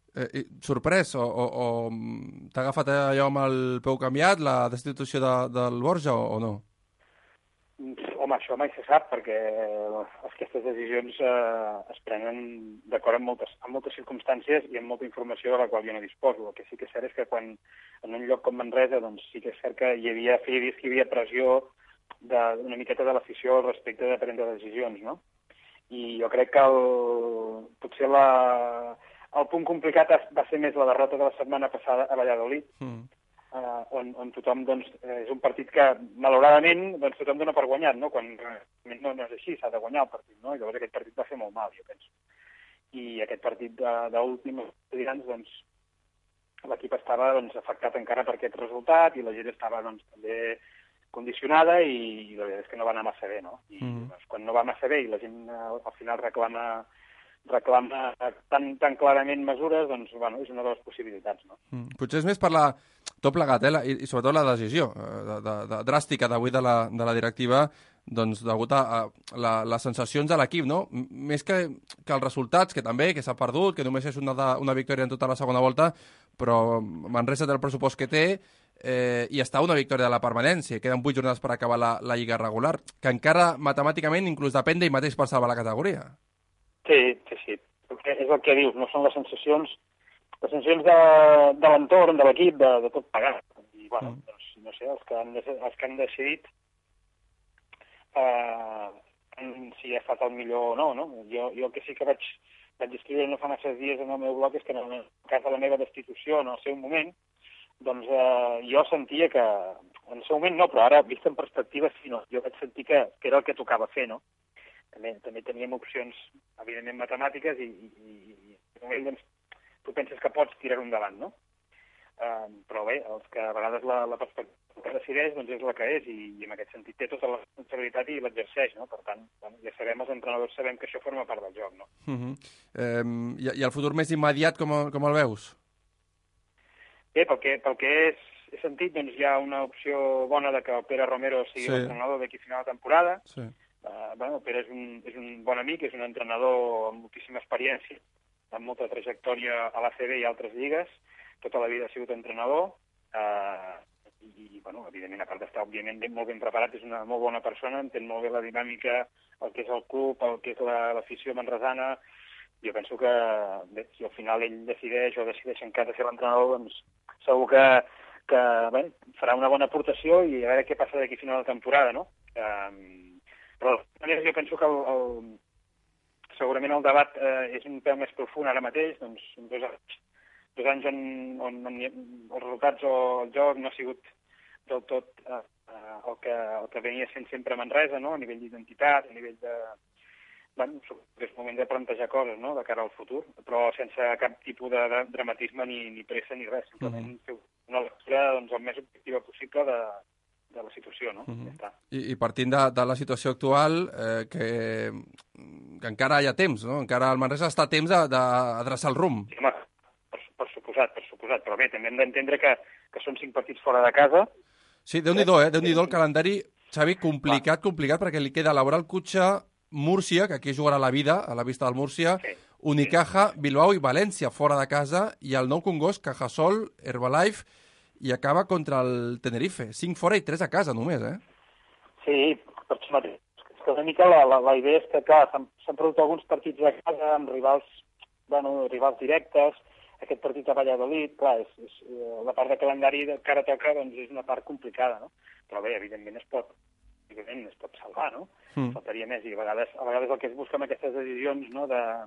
Sorprès o t'ha agafat allò amb el peu canviat, la destitució del Borja o no? Home, això mai se sap, perquè aquestes decisions es prenen d'acord amb moltes circumstàncies i amb molta informació de la qual jo no disposo. El que sí que és cert és que quan en un lloc com Manresa, doncs sí que és cert que hi havia pressió una miqueta de l'afició al respecte de prendre decisions, no? I jo crec que potser el punt complicat va ser més la derrota de la setmana passada a Valladolid, on tothom, doncs, és un partit que, malauradament, doncs, tothom dona per guanyat, no? Quan realment no és així, s'ha de guanyar el partit, no? I llavors aquest partit va fer molt mal, jo penso. I aquest partit d'últim, doncs, l'equip estava afectat encara per aquest resultat i la gent estava també condicionada i la veritat és que no va anar massa bé, no? I quan no va massa bé i la gent al final reclama tan clarament mesures, doncs, bueno, és una de les possibilitats, no? Potser és més per tot plegat, i sobretot la decisió dràstica d'avui de la directiva, doncs, degut a les sensacions de l'equip, no? Més que els resultats, que també, que s'ha perdut, que només és una victòria en tota la segona volta, però Manresa té el pressupost que té i està una victòria de la permanència. Queden 8 jornades per acabar la lliga regular, que encara matemàticament inclús depèn d'ell mateix per salvar la categoria. Sí. És el que dius, no són les sensacions de l'entorn, de l'equip, de tot pagat. I, bueno, doncs, no sé, els que han decidit si ha estat el millor o no, no? Jo el que sí que vaig escriure no fa massa dies en el meu blog és que en el cas de la meva destitució en el seu moment, doncs jo sentia que, en el seu moment no, però ara, vist en perspectiva, sí, no. Jo vaig sentir que era el que tocava fer, no? També teníem opcions, evidentment, matemàtiques i doncs, tu penses que pots tirar-ho endavant, no? Però bé, els que a vegades la perspectiva que decideix doncs és la que és i en aquest sentit té tota la responsabilitat i l'exerceix, no? Per tant, ja sabem, els entrenadors sabem que això forma part del joc, no? I el futur més immediat com el veus? Bé, pel que he sentit, doncs hi ha una opció bona de que el Pere Romero sigui l'entrenador d'aquí a final de temporada. Sí. El Pere és un bon amic, és un entrenador amb moltíssima experiència, amb molta trajectòria a l'ACB i altres lligues, tota la vida ha sigut entrenador, i bueno, evidentment, a part d'estar òbviament molt ben preparat, és una molt bona persona, entén molt bé la dinàmica, el que és el club, el que és l'afició manresana. Jo penso que bé, si al final ell decideix o decideixen que ha de ser l'entrenador, doncs segur que bé, farà una bona aportació i a veure què passa d'aquí a final de temporada, no? Però jo penso que segurament el debat és un pèl més profund ara mateix, doncs són 2 anys on els resultats o el joc no ha sigut del tot el que venia sent sempre a Manresa, no? A nivell d'identitat, a nivell de... Bueno, és moment de plantejar coses, no?, de cara al futur, però sense cap tipus de dramatisme ni pressa ni res, simplement fer una lectura doncs, el més objectiva possible de la situació, no? Ja està. I partint de la situació actual, que encara hi ha temps, no? Encara el Manresa està a temps d'adreçar el rumb. Sí, home, per suposat, però bé, també hem d'entendre que són 5 partits fora de casa. Sí, Déu-n'hi-do, Déu-n'hi-do el calendari, Xavi, complicat, perquè li queda Laboral Cutxa, Múrcia, que aquí jugarà la vida, a la vista del Múrcia, Unicaja, Bilbao i València, fora de casa, i el Nou Congost, Cajasol, Herbalife, i acaba contra el Tenerife. 5 fora i 3 a casa, només, Sí, per això mateix. És que una mica la idea és que, clar, s'han produït alguns partits a casa amb rivals directes. Aquest partit a Valladolid, clar, la part de calendari que ara toca, doncs, és una part complicada, no? Però bé, evidentment es pot salvar, no? Faltaria més, i a vegades el que es busca amb aquestes decisions, no?,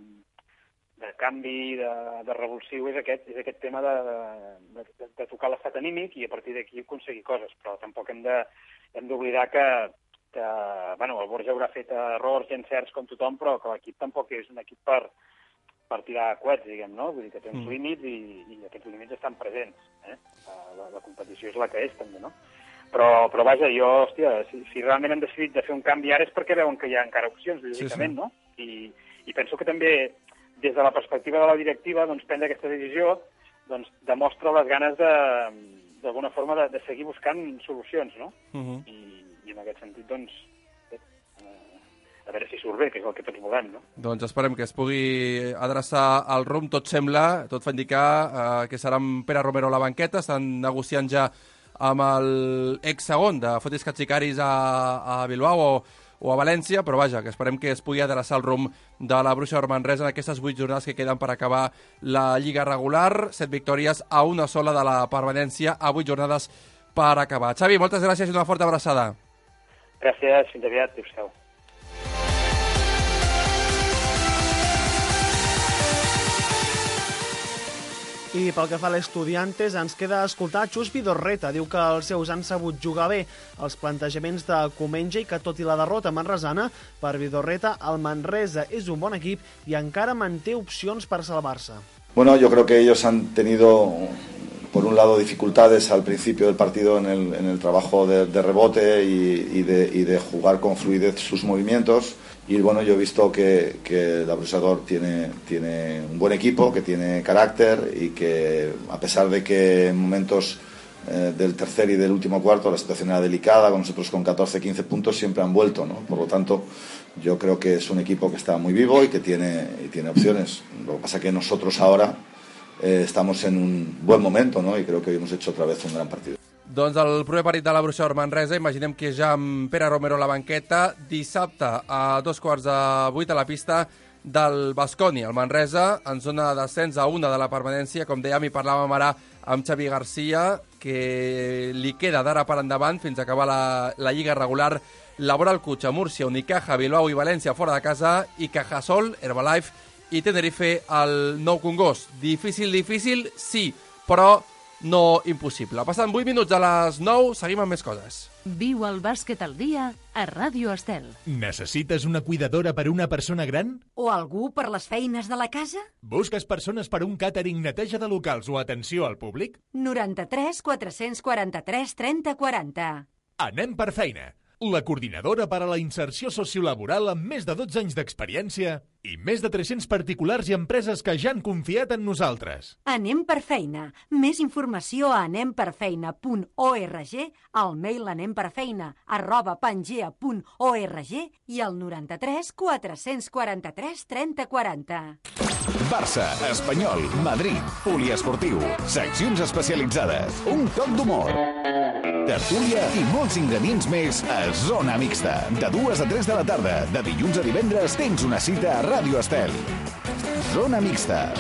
de canvi, de revulsiu, és aquest tema de tocar l'estat anímic i a partir d'aquí aconseguir coses, però tampoc hem d'oblidar que bueno, el Borja haurà fet errors i encerts com tothom, però que l'equip tampoc és un equip per tirar coets, diguem, no? Vull dir que té uns límits i aquests límits estan presents, La competició és la que és, també, no? Però vaja, jo, hòstia, si realment han decidit de fer un canvi ara és perquè veuen que hi ha encara opcions, lògicament, no? I penso que també, des de la perspectiva de la directiva, doncs, prendre aquesta decisió doncs, demostra les ganes d'alguna forma de seguir buscant solucions, no? I en aquest sentit, doncs, a veure si surt bé, que és el que tots volem, no? Doncs esperem que es pugui adreçar al rumb. Tot sembla, tot fa indicar que serà amb Pere Romero a la banqueta. Estan negociant ja amb l'ex-segon de Fotis Katsikaris a Bilbao o a València, però vaja, que esperem que es pugui adreçar al rumb de la Bruixa Manresa en aquestes 8 jornades que queden per acabar la Lliga regular. 7 victòries a una sola de la permanència, a 8 jornades per acabar. Xavi, moltes gràcies i una forta abraçada. Gràcies, fins aviat, adéu-siau. I pel que fa a l'Estudiantes, ens queda escoltar Xus Vidorreta. Diu que els seus han sabut jugar bé els plantejaments de Comenge i que tot i la derrota manresana, per Vidorreta el Manresa és un bon equip i encara manté opcions per salvar-se. Bueno, yo creo que ellos han tenido, por un lado, dificultades al principio del partido en el trabajo de rebote y de jugar con fluidez sus movimientos. Y bueno, yo he visto que el Abusador tiene un buen equipo, que tiene carácter y que a pesar de que en momentos del tercer y del último cuarto la situación era delicada, con nosotros con 14-15 puntos siempre han vuelto, ¿no? Por lo tanto, yo creo que es un equipo que está muy vivo y que tiene opciones. Lo que pasa es que nosotros ahora estamos en un buen momento, ¿no? Y creo que hoy hemos hecho otra vez un gran partido. Doncs el proper partit de la Bruixa Manresa, imaginem que ja amb Pere Romero a la banqueta, dissabte a 7:15 a la pista del Baskonia. El Manresa, en zona d'ascens a 1 de la permanència, com dèiem, i parlàvem ara amb Xavi Garcia, que li queda d'ara per endavant fins a acabar la Lliga regular Laboral Cutxa, Múrcia, Unicaja, Bilbao i València fora de casa, i Cajasol, Herbalife i Tenerife al Nou Congost. Difícil, sí, però no impossible. Passant 8 minuts a les 9, seguim amb més coses. Viu el bàsquet al dia a Ràdio Estel. Necessites una cuidadora per a una persona gran? O algú per les feines de la casa? Busques persones per un càtering, neteja de locals o atenció al públic? 93 443 30 40. Anem per feina. La coordinadora per a la inserció sociolaboral amb més de 12 anys d'experiència i més de 300 particulars i empreses que ja han confiat en nosaltres. Anem per feina. Més informació a anemperfeina.org, al mail anemperfeina@pangea.org i al 93 443 30 40. Barça, Espanyol, Madrid, poliesportiu, seccions especialitzades, un toc d'humor, tertúlia i molts ingredients més a Zona Mixta. De 2 a 3 de la tarda, de dilluns a divendres, tens una cita a Ràdio Estel. Zona Mixta.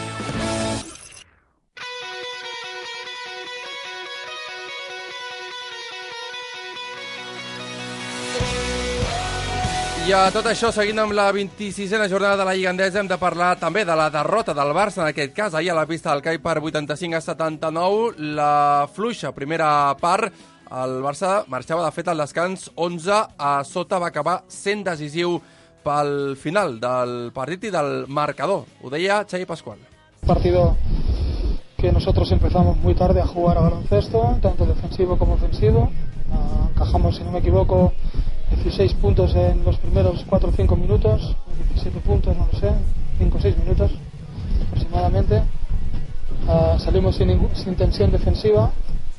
I a tot això, seguint amb la 26a jornada de la Lliga Endesa, hem de parlar també de la derrota del Barça, en aquest cas, ahir a la pista del CAI per 85-79. La fluixa primera part, el Barça marxava de fet al descans 11 a sota, va acabar sent decisiu pel final del partit i del marcador. Ho deia Xavi Pascual. Partido que nosotros empezamos muy tarde a jugar a baloncesto, tanto defensivo como ofensivo. Encajamos, si no me equivoco, 16 puntos en los primeros 4 o 5 minutos, 17 puntos, no lo sé, 5 o 6 minutos aproximadamente. Salimos sin tensión defensiva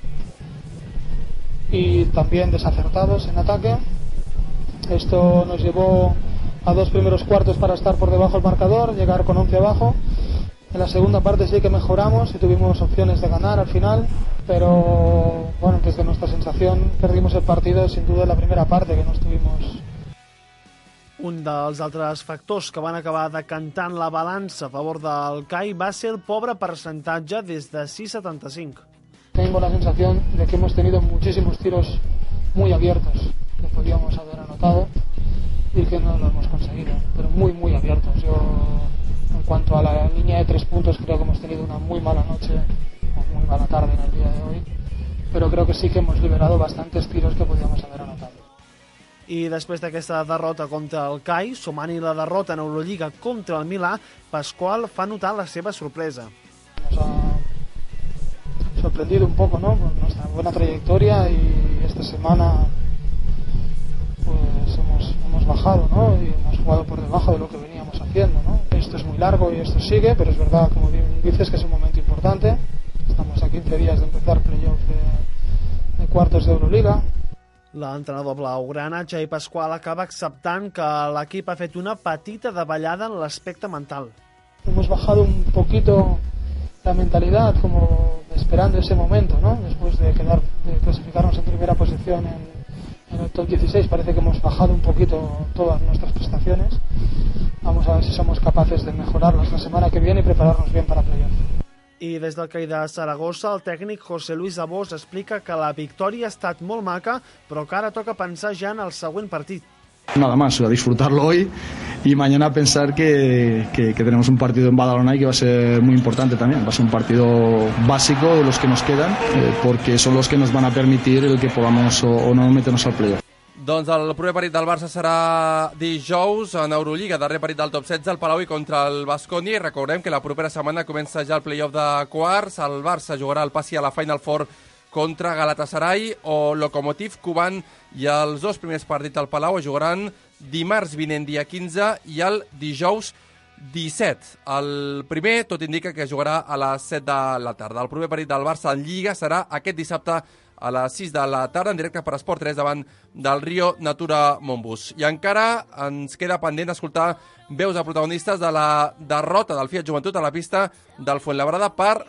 y también desacertados en ataque. Esto nos llevó a 2 primeros cuartos para estar por debajo del marcador, llegar con 11 abajo. En la segunda parte sí que mejoramos y tuvimos opciones de ganar al final, pero bueno, desde nuestra sensación perdimos el partido sin duda en la primera parte, que no estuvimos. Un dels altres factors que van acabar decantant la balança a favor del CAI va ser el pobre percentatge des de 6,75. Tengo la sensación de que hemos tenido muchísimos tiros muy abiertos que podíamos haber anotado y que no lo hemos conseguido, pero muy abiertos. En cuanto a la línea de 3 puntos, creo que hemos tenido una muy mala noche, o muy mala tarde en el día de hoy, pero creo que sí que hemos liberado bastantes tiros que podíamos haber anotado. I després d'aquesta derrota contra el CAI, sumant-hi la derrota en Euroliga contra el Milà, Pascual fa notar la seva sorpresa. Nos ha sorprendido un poco, ¿no?, por nuestra buena trayectoria, y esta semana pues hemos bajado, ¿no?, y hemos jugado por debajo de lo que veníamos haciendo, ¿no? Esto es muy largo y esto sigue, pero es verdad, como bien dices, que es un momento importante. Estamos a 15 días de empezar playoff de cuartos de Euroliga. L'entrenador blaugrana, Xavi Pasqual, acaba acceptant que l'equip ha fet una petita davallada en l'aspecte mental. Hemos bajado un poquito la mentalidad, como esperando ese momento, ¿no? Después de clasificarnos en primera posición en el top 16, parece que hemos bajado un poquito todas nuestras prestaciones. Vamos a ver si somos capaces de mejorarlas la semana que viene y prepararnos bien para playoff. I des del CAI de Saragossa, el tècnic José Luis Abós explica que la victòria ha estat molt maca, però que ara toca pensar ja en el següent partit. Nada más, a disfrutarlo hoy y mañana pensar que tenemos un partido en Badalona y que va a ser muy importante también. Va a ser un partido básico de los que nos quedan, porque son los que nos van a permitir el que podamos o no meternos al playoff. Doncs el primer partit del Barça serà dijous en Eurolliga, darrer partit del top 16 al Palau i contra el Baskonia, i recordem que la propera setmana comença ja el playoff de quarts. El Barça jugarà el passi a la Final Four contra Galatasaray o Lokomotiv Kuban, i els dos primers partits al Palau es jugaran dimarts vinent dia 15 i el dijous 17. El primer tot indica que jugarà a les 7 de la tarda. El primer partit del Barça en Lliga serà aquest dissabte a les 6 de la tarda, en directe per Esport 3 davant del Rio Natura Montbus. I encara ens queda pendent escoltar veus de protagonistes de la derrota del Fiat Joventut a la pista del Fuenlabrada per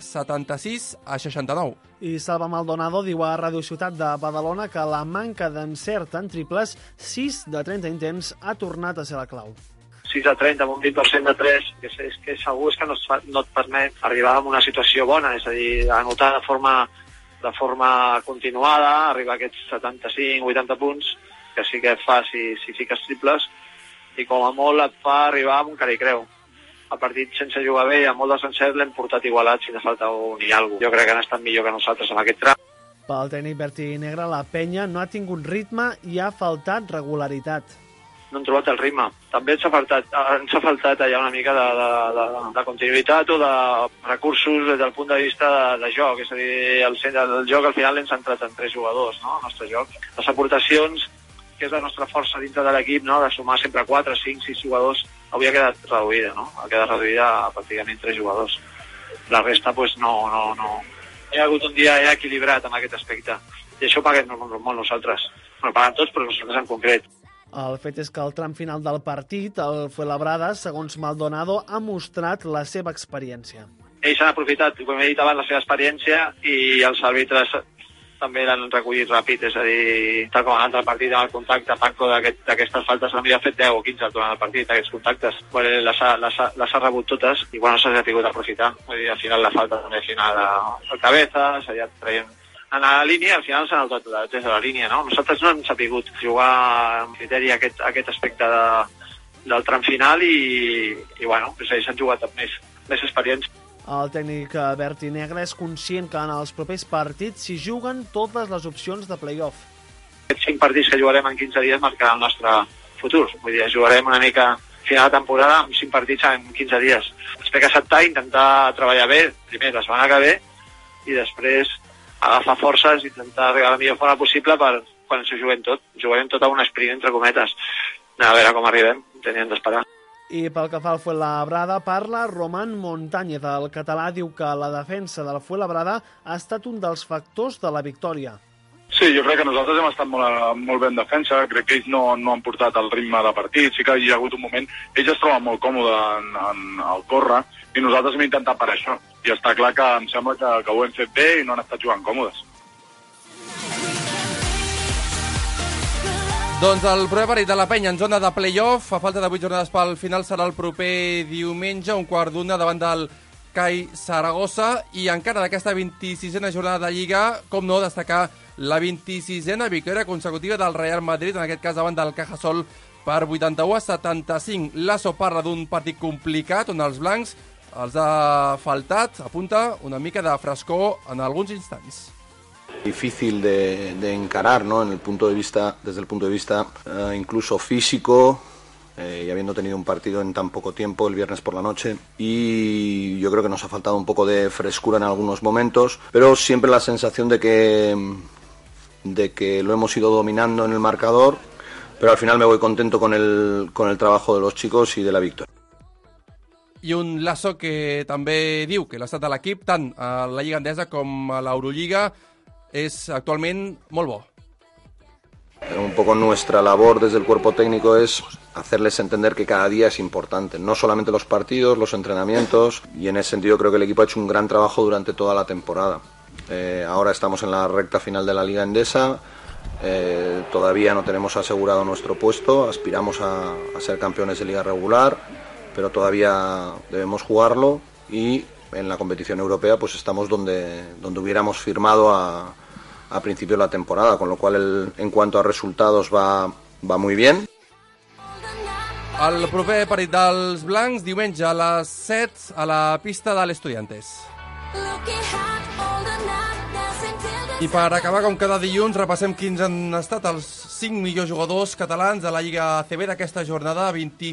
76-69. I Salva Maldonado diu a Ràdio Ciutat de Badalona que la manca d'encert en triples, 6 de 30 intents, ha tornat a ser la clau. 6 de 30 amb un 20% de 3, que segur és que no et permet arribar a una situació bona, és a dir, anotar de forma continuada, arribar a aquests 75-80 punts, que sí que et fa si fiques triples, i com a molt et fa arribar amb un cara i creu. El partit sense jugar bé i amb molt desencert l'hem portat igualat si ne falta un i alguna cosa. Jo crec que han estat millor que nosaltres en aquest tram. Pel tècnic Bertí Negre, la penya no ha tingut ritme i ha faltat regularitat. No hem trobat el ritme. També ens ha faltat allà una mica de continuïtat o de recursos des del punt de vista de joc. És a dir, el joc al final l'hem centrat en 3 jugadors, no?, el nostre joc. Les aportacions, que és la nostra força dintre de l'equip, no?, de sumar sempre 4, 5, 6 jugadors, avui ha quedat reduïda, no? Ha quedat reduïda a pràcticament 3 jugadors. La resta, doncs, no. Hi ha hagut un dia ja equilibrat en aquest aspecte. I això ho paguem molt nosaltres. Bueno, paguen tots, però nosaltres en concret. El fet és que al tram final del partit, el Fuenlabrada, segons Maldonado, ha mostrat la seva experiència. Ells han aprofitat, com he dit abans, la seva experiència i els àrbitres també l'han recollit ràpid, és a dir, tal com en l'altre partit amb el contacte, Paco, d'aquestes faltes n'havia fet 10 o 15 durant el partit, aquests contactes. Bueno, les ha rebut totes i bueno, s'ha sabut aprofitar. Vull dir, al final la falta també al final al Cabezas, allà traient en la línia, al final s'ha notat des de la línia, no? Nosaltres no hem sabut jugar amb criteri aquest aspecte del tram final i bueno, doncs ells han jugat amb més experiència. El tècnic Bertí Negre és conscient que en els propers partits s'hi juguen totes les opcions de play-off. Aquests 5 partits que jugarem en 15 dies marcaran el nostre futur. Vull dir, jugarem una mica final de temporada amb 5 partits en 15 dies. Després acceptar i intentar treballar bé, primer la setmana que ve, i després agafar forces i intentar arribar a la millor forma possible per quan ens ho juguem tot. Jugarem tot a un sprint, entre cometes. A veure com arribem, teníem d'esperar. I pel que fa al Fuenlabrada, parla Román Montañez. El català diu que la defensa del Fuenlabrada ha estat un dels factors de la victòria. Sí, jo crec que nosaltres hem estat molt bé en defensa. Crec que ells no han portat el ritme de partit. Sí que hi ha hagut un moment... Ells es troben molt còmodes al córrer i nosaltres hem intentat per això. I està clar que em sembla que ho hem fet bé i no han estat jugant còmodes. Doncs el primer partit de la penya en zona de play-off, a falta de 8 jornades pel final, serà el proper diumenge, 1:15 davant del CAI Saragossa, i encara d'aquesta 26a jornada de Lliga, com no, destacar la 26a victòria consecutiva del Real Madrid, en aquest cas davant del Cajasol, per 81-75. Lasso parla d'un partit complicat on els blancs els ha faltat, apunta, una mica de frescor en alguns instants. Difícil de encarar, ¿no? Desde el punto de vista incluso físico, y habiendo tenido un partido en tan poco tiempo, el viernes por la noche, y yo creo que nos ha faltado un poco de frescura en algunos momentos, pero siempre la sensación de que lo hemos ido dominando en el marcador, pero al final me voy contento con el trabajo de los chicos y de la victoria. I un Lasso que també diu que l'estat de l'equip, tant a la Lliga Endesa com a l'Eurolliga, és actualment molt bo. Un poco nuestra labor desde el cuerpo técnico es hacerles entender que cada día es importante, no solamente los partidos, los entrenamientos, y en ese sentido creo que el equipo ha hecho un gran trabajo durante toda la temporada. Ahora estamos en la recta final de la Liga Endesa, todavía no tenemos asegurado nuestro puesto, aspiramos a ser campeones de liga regular, pero todavía debemos jugarlo, y en la competición europea pues estamos donde hubiéramos firmado a principio de la temporada, con lo cual en cuanto a resultados va muy bien. El proper partit dels blancs, diumenge a les 7 a la pista de l'Estudiantes. I per acabar, com cada dilluns, repassem quins han estat els 5 millors jugadors catalans de la Lliga ACB d'aquesta jornada,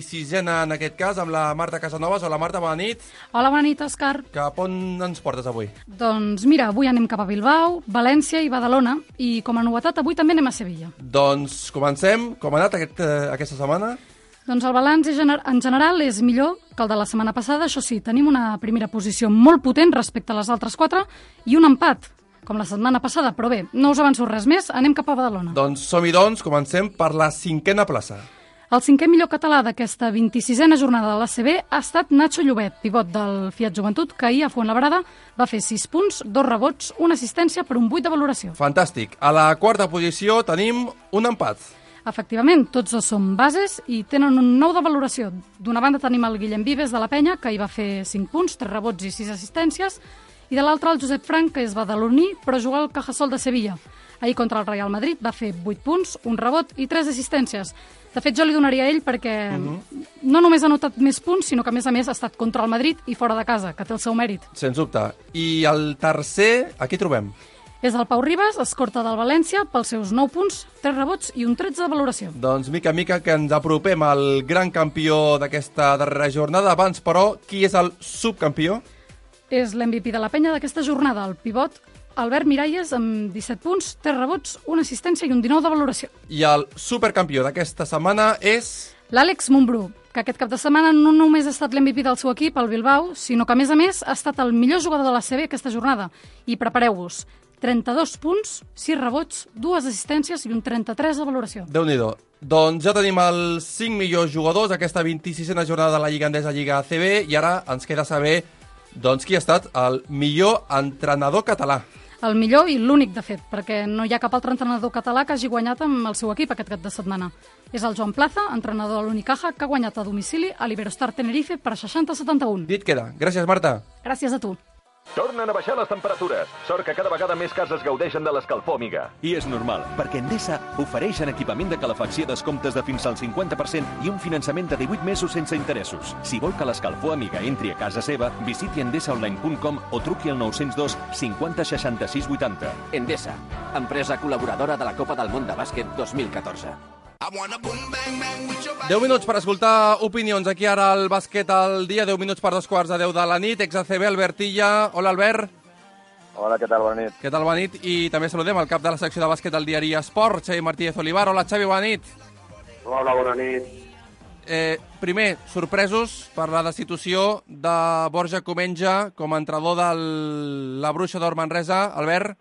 26a en aquest cas, amb la Marta Casanovas. Hola, Marta, bona nit. Hola, bona nit, Òscar. Cap on ens portes avui? Doncs mira, avui anem cap a Bilbao, València i Badalona, i com a novetat avui també anem a Sevilla. Doncs comencem. Com ha anat aquesta setmana? Doncs el balanç en general és millor que el de la setmana passada. Això sí, tenim una primera posició molt potent respecte a les altres 4 i un empat, com la setmana passada, però bé, no us avanço res més, anem cap a Badalona. Doncs som-hi, doncs, comencem per la 5a plaça. El 5è millor català d'aquesta 26a jornada de l'ACB ha estat Nacho Llobet, pivot del Fiat Joventut, que ahir a Fuenlabrada va fer 6 punts, 2 rebots, una assistència per un 8 de valoració. Fantàstic. A la 4a posició tenim un empat. Efectivament, tots dos són bases i tenen un 9 de valoració. D'una banda tenim el Guillem Vives de la Penya, que hi va fer 5 punts, 3 rebots i 6 assistències, i de l'altre el Josep Frank, que és badaloní, però juga al Cajasol de Sevilla. Ahir contra el Real Madrid va fer 8 punts, un rebot i 3 assistències. De fet, jo li donaria a ell perquè no només ha anotat més punts, sinó que a més ha estat contra el Madrid i fora de casa, que té el seu mèrit. Sens dubte. I el tercer, aquí trobem? És el Pau Ribas, escorta del València, pels seus 9 punts, 3 rebots i un 13 de valoració. Doncs mica en mica que ens apropem al gran campió d'aquesta darrera jornada. Abans, però, qui és el subcampió? És l'MVP de la Penya d'aquesta jornada, el pivot Albert Miralles, amb 17 punts, 3 rebots, una assistència i un 19 de valoració. I el supercampió d'aquesta setmana és... l'Àlex Montbrú, que aquest cap de setmana no només ha estat l'MVP del seu equip, el Bilbao, sinó que, a més, ha estat el millor jugador de l'ACB aquesta jornada. I prepareu-vos, 32 punts, 6 rebots, 2 assistències i un 33 de valoració. Déu-n'hi-do. Doncs ja tenim els 5 millors jugadors d'aquesta 26a jornada de la Lliga Endesa Lliga ACB, i ara ens queda saber doncs qui ha estat el millor entrenador català. El millor i l'únic, de fet, perquè no hi ha cap altre entrenador català que hagi guanyat amb el seu equip aquest cap de setmana. És el Joan Plaza, entrenador de l'Unicaja, que ha guanyat a domicili a l'Iberostar Tenerife per 60-71. Dit queda. Gràcies, Marta. Gràcies a tu. Tornen a baixar les temperatures. Sort que cada vegada més cases gaudeixen de l'escalfor Amiga. I és normal, perquè Endesa ofereixen equipament de calefacció descomptes de fins al 50% i un finançament de 18 mesos sense interessos. Si vol que l'escalfor Amiga entri a casa seva, visiti endesaonline.com o truqui al 902 50 66 80. Endesa, empresa col·laboradora de la Copa del Món de Bàsquet 2014. 10 minuts per escoltar opinions aquí ara al Bàsquet al dia, 10 minuts per 2:15 de la nit. Ex-ACB, Albert Illa. Hola, Albert. Hola, què tal? Bona nit. Què tal? Bona nit. I també saludem el cap de la secció de bàsquet del diari Esport, Xavi Martínez Olivar. Hola, Xavi, bona nit. Hola, bona nit. Primer, sorpresos per la destitució de Borja Comenja com a entrenador de la Bruixa d'Or Manresa. Albert?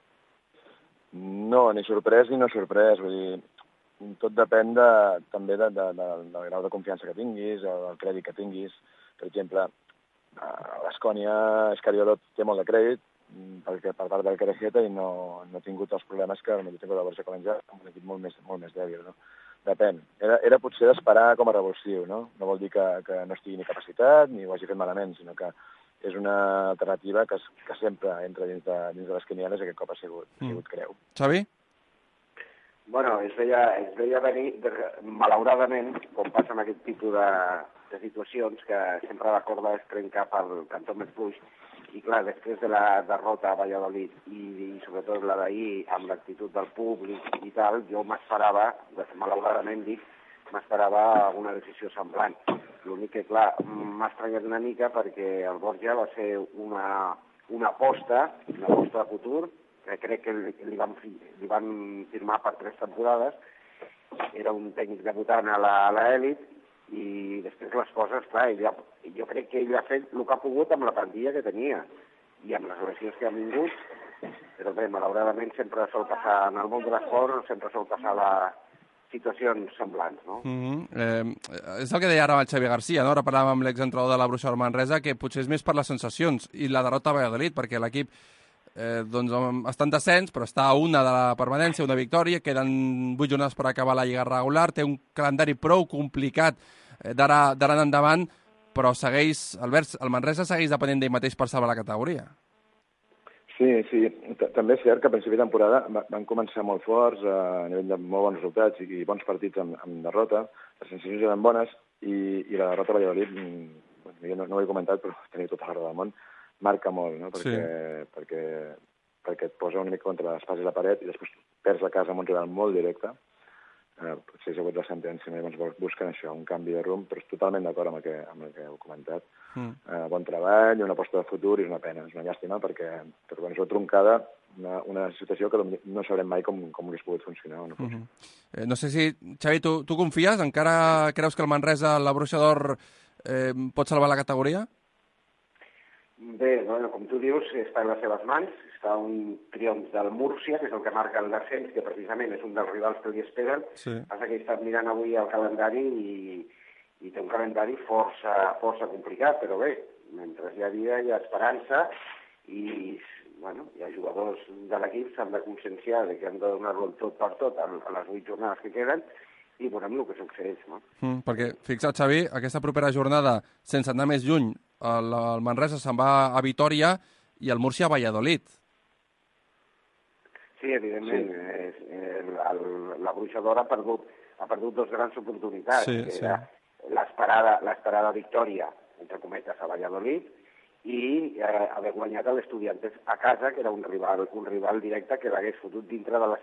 No, ni sorprès ni no sorprès. Vull dir, tot depèn també del grau de confiança que tinguis, el crèdit que tinguis. Per exemple, l'Escònia, Escariolo té molt de crèdit per part del Querejeta i no ha tingut els problemes que potser té la Borja Comenja amb un equip molt més dèbil, no? Depèn. Era potser d'esperar com a revulsiu, no? No vol dir que no estigui ni capacitat ni ho hagi fet malament, sinó que és una alternativa que sempre entra dins de les quinieles i aquest cop ha sigut creu. Xavi? Bueno, es veia venir, malauradament, com passa amb aquest tipus de situacions, que sempre la corda es trenca pel cantó més fluix, i clar, després de la derrota a Valladolid i sobretot la d'ahir, amb l'actitud del públic i tal, jo m'esperava, malauradament dic, m'esperava una decisió semblant. L'únic que, clar, m'ha estranyat una mica perquè el Borja va ser una aposta de futur, que crec que li van firmar per 3 temporades. Era un tècnic debutant a l'elit i després les coses, clar, jo crec que ell ha fet el que ha pogut amb la plantilla que tenia i amb les eleccions que han vingut, però bé, bé, malauradament sempre sol passar, en el món de l'esport, sempre sol passar situacions semblants, no? És el que deia ara el Xavi Garcia, no? Ara parlàvem amb l'exentrenador de la Bruixa del Manresa, que potser és més per les sensacions i la derrota a Valladolid, perquè l'equip està en descens, però està a una de la permanència, una victòria, queden 8 jornades per acabar la Lliga regular, té un calendari prou complicat d'ara en endavant, però segueix, Albert, el Manresa segueix depenent d'ell mateix per salvar la categoria. Sí, també és cert que a principi de temporada van començar molt forts, a nivell de molt bons resultats i bons partits amb derrota. Les sensacions eren bones i la derrota a Valladolid, jo no ho he comentat, però tenia tota la raó del món, marca molt, no? Perquè et posa una mica contra l'espasa i la paret i després perds la casa amb un rival molt directe. Potser ha hagut la sentència, llavors busquen això, un canvi de rumb, però és totalment d'acord amb el que heu comentat. Bon treball, una aposta de futur i és una pena, és una llàstima perquè és una troncada, una situació que no sabrem mai com hauria pogut funcionar o no funcionar. No sé si, Xavi, tu confies? Encara creus que el Manresa, la Bruixa d'Or, pot salvar la categoria? Bé, com tu dius, està en les seves mans, està un triomf del Múrcia, que és el que marca el descens, que precisament és un dels rivals que li esperen. Passa que he estat mirant avui el calendari i té un calendari força complicat, però bé, mentre hi ha vida hi ha esperança i hi ha jugadors de l'equip s'han de conscienciar que han de donar-lo tot per tot a les 8 jornades que queden i veurem el que succeeix, no? Perquè, fixa't, Xavi, aquesta propera jornada, sense anar més lluny, el Manresa se'n va a Vitòria i el Múrcia a Valladolid. Sí, evidentment. La Bruixa d'Or ha perdut dos grans oportunitats, que era l'esperada victòria, entre cometes, a Valladolid, i haver guanyat a l'Estudiantes a casa, que era un rival directe que l'hagués fotut dintre de la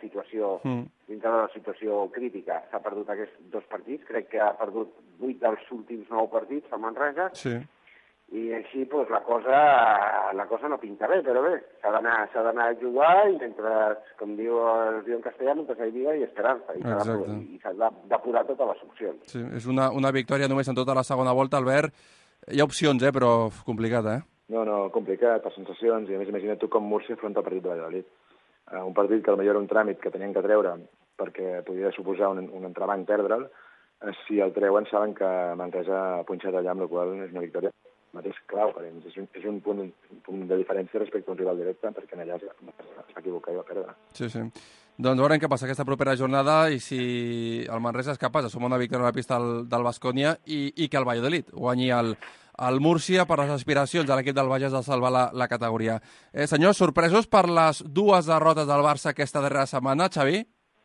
situació crítica. S'ha perdut aquests 2 partits, crec que ha perdut 8 dels últims 9 partits a Manresa, i així la cosa no pinta bé, però bé, s'ha d'anar a jugar i mentre, com es diu en castellà, mentre hi vida i esperança, i s'ha d'apurar totes les opcions. Sí, és una victòria només en tota la segona volta, Albert. Hi ha opcions, però complicat, No, complicat, per sensacions, i a més imagina't tu com Múrcia afronta el partit de Valladolid. Un partit que potser era un tràmit que tenien que treure perquè podia suposar un entrebanc perdre'l, si el treuen saben que Manresa ha punxat allà, amb la qual és una victòria mateix clau per ells. És un punt de diferència respecte a un rival directe, perquè allà es va equivocar i va perdre. Sí. Doncs veurem què passa aquesta propera jornada i si el Manresa és capaç de sumar una victòria a la pista del Baskonia i que el Valladolid guanyi el Múrcia per les aspiracions de l'equip del Bages de salvar la categoria. Senyors, sorpresos per les 2 derrotes del Barça aquesta darrera setmana, Xavi?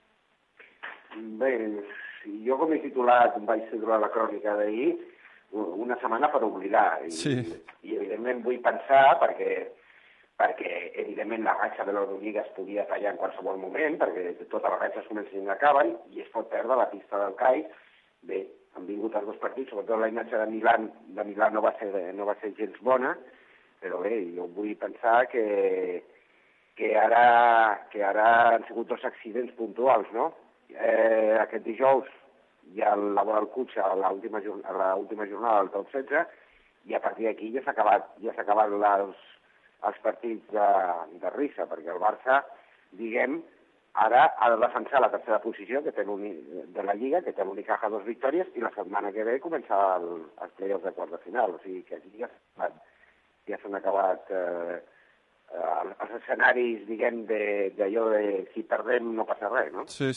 Bé, jo com vaig titular la crònica d'ahir, una setmana per oblidar. I evidentment vull pensar, perquè evidentment la ratxa de l'Eurolliga es podia tallar en qualsevol moment, perquè totes les ratxes comencen i acaben, i es pot perdre la pista del CAI. Bé, han vingut els 2 partits, sobretot la imatge de Milà no va ser gens bona, però bé, jo vull pensar que ara han sigut 2 accidents puntuals, no? Aquest dijous hi ha el Laboral Cutxa a l'última jornada del top 16 i a partir d'aquí ja s'ha acabat els partits de risa, perquè el Barça, diguem, ara ha de defensar la tercera posició de la Lliga, que té l'única 2 victòries, i la setmana que ve començar els play-offs de quarts de final. O sigui que aquí ja s'han acabat els escenaris, diguem, d'allò de si perdem no passa res, no? Sí.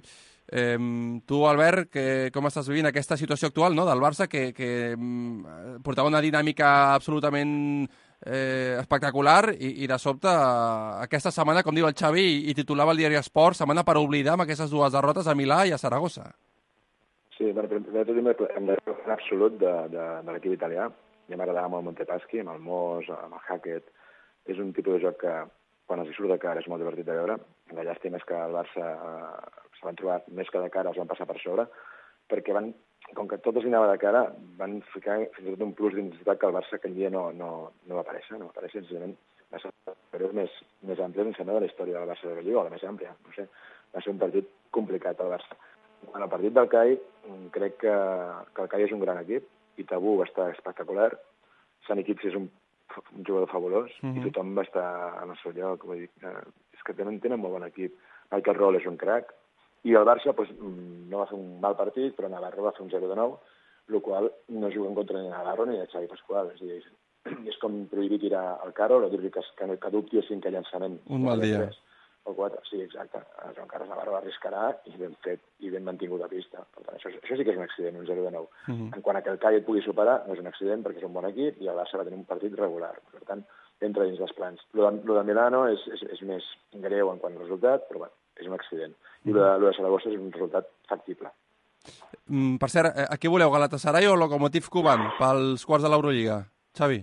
Tu, Albert, com estàs vivint aquesta situació actual, no?, del Barça, que portava una dinàmica absolutament espectacular i de sobte aquesta setmana, com diu el Xavi i titulava el diari Esport, setmana per oblidar amb aquestes 2 derrotes a Milà i a Saragossa. Sí, primer de tot hem de en absolut de l'equip italià. Ja m'agradava molt Montepaschi, amb el Mos, amb el Hackett. És un tipus de joc que quan els surt de cara és molt divertit de veure. La llàstima és que el Barça se van trobar més que de cara, els van passar per sobre, perquè com que tot els anava de cara, van ficar fins i tot un plus d'intensitat que el Barça aquell dia no va aparèixer, senzillament va ser més àmplia, em sembla, de la història del Barça de la Lliga, o la més àmplia, no sé. Va ser un partit complicat al Barça. En el partit del CAI, crec que el CAI és un gran equip, i Tabú va estar espectacular, Sani Kitsi és un jugador fabulós, i tothom va estar en el seu lloc. Vull dir, és que tenen molt bon equip. Michael Roll és un crac, i el Barça no va fer un mal partit, però Navarro va fer un 0-9, el qual no juguen contra ni Navarro ni Xavi Pascual. És a dir, és com prohibir tirar el Carol o dir-li que dubti el 5è llançament. Un mal dia. O 4, sí, exacte. Joan Carles Navarro arriscarà i ben fet i ben mantingut a pista. Per tant, això sí que és un accident, un 0-9. En quant a que el CAI et pugui superar, no és un accident perquè és un bon equip i el Barça va tenir un partit regular. Per tant, entra dins dels plans. Lo de Milano és més greu en quant al resultat, però bueno, és un accident. I lo de Saragossa és un resultat factible. Per cert, a qui voleu, Galatasaray o Lokomotiv Kuban pels quarts de l'Eurolliga? Xavi?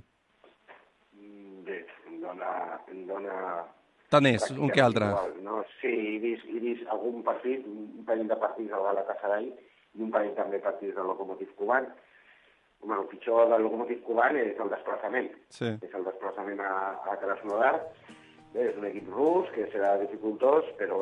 Bé, em dona... Tant és, un que altre. No? Sí, he vist algun partit, un parell de partits del Galatasaray i un parell també de partits del Lokomotiv Kuban. Home, el pitjor del Lokomotiv Kuban és el desplaçament. Sí. És el desplaçament a Krasnodar. Bé, és un equip rus que serà dificultós, però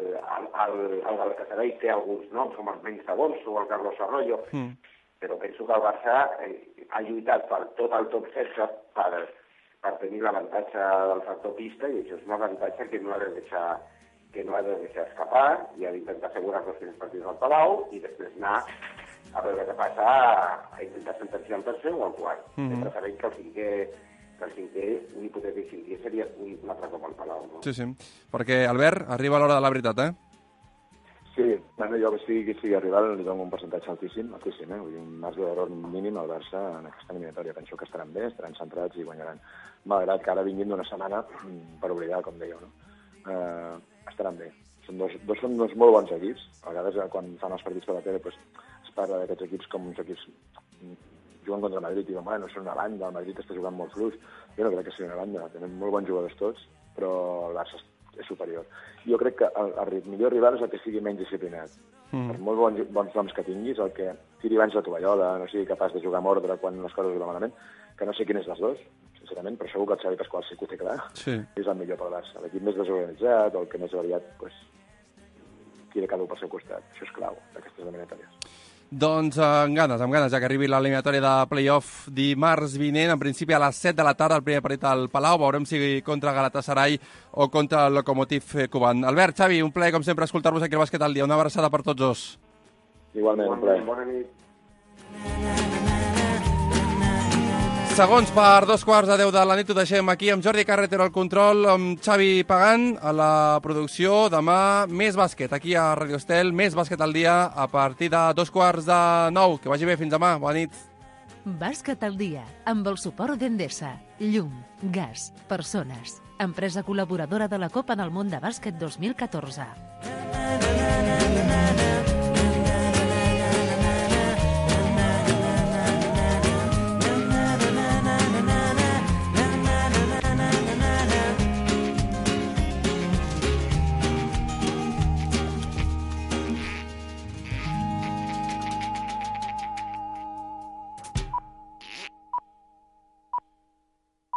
el Galatasaray té alguns noms, com el menys segons, o el Carlos Arroyo, però penso que el Barça ha lluitat per tot el top 16 per tenir l'avantatge del factor pista, i això és un avantatge que no ha de deixar escapar, i ha d'intentar assegurar els primers partits al Palau i després anar a veure què passa, a intentar sentenciar el tercer o el quart. Sempre sabem que el cinquè, un hipotètic cinquè, seria un altre cop al Palau. No? Sí, perquè, Albert, arriba l'hora de la veritat, Sí, bueno, jo que sigui rival li dono un percentatge altíssim, vull dir, un marge d'error mínim al Barça en aquesta eliminatòria. Penso que estaran bé, estaran centrats i guanyaran. Malgrat que ara vinguin d'una setmana per oblidar, com dèieu, no? Estaran bé. Són dos molt bons equips. A vegades, quan fan els partits per la tele, es parla d'aquests equips com uns equips juguen contra el Madrid i diuen, no són una banda, el Madrid està jugant molt fluix. Jo no crec que sigui una banda, tenen molt bons jugadors tots, però el Barça és superior. Jo crec que el millor rival és el que sigui menys disciplinat. Per molt bons noms que tinguis, el que tiri abans la tovallola, no sigui capaç de jugar amb ordre quan les coses van malament, que no sé quin és dels dos, sincerament, però segur que el Xavi Pascual sí que ho té clar, és el millor pel Barça. L'equip més desorganitzat, o el que més variat, tira cada un pel seu costat. Això és clau d'aquestes eliminatòries. Doncs amb ganes, ja que arribi l'eliminatòria de play-off dimarts vinent, en principi a les 7 de la tarda, el primer partit al Palau, veurem si contra Galatasaray o contra el Lokomotiv Kuban. Albert, Xavi, un plaer, com sempre, escoltar-vos aquí al Bàsquet al Dia. Una abraçada per tots dos. Igualment, un plaer. Bona nit. Segons per 2:15 de la nit ho deixem aquí amb Jordi Carretero al control, amb Xavi Pagant a la producció. Demà més bàsquet aquí a Radio Estel, més bàsquet al dia a partir de 8:45. Que vagi bé, fins demà, bona nit. Bàsquet al dia, amb el suport d'Endesa, llum, gas, persones, empresa col·laboradora de la Copa del Món de Bàsquet 2014.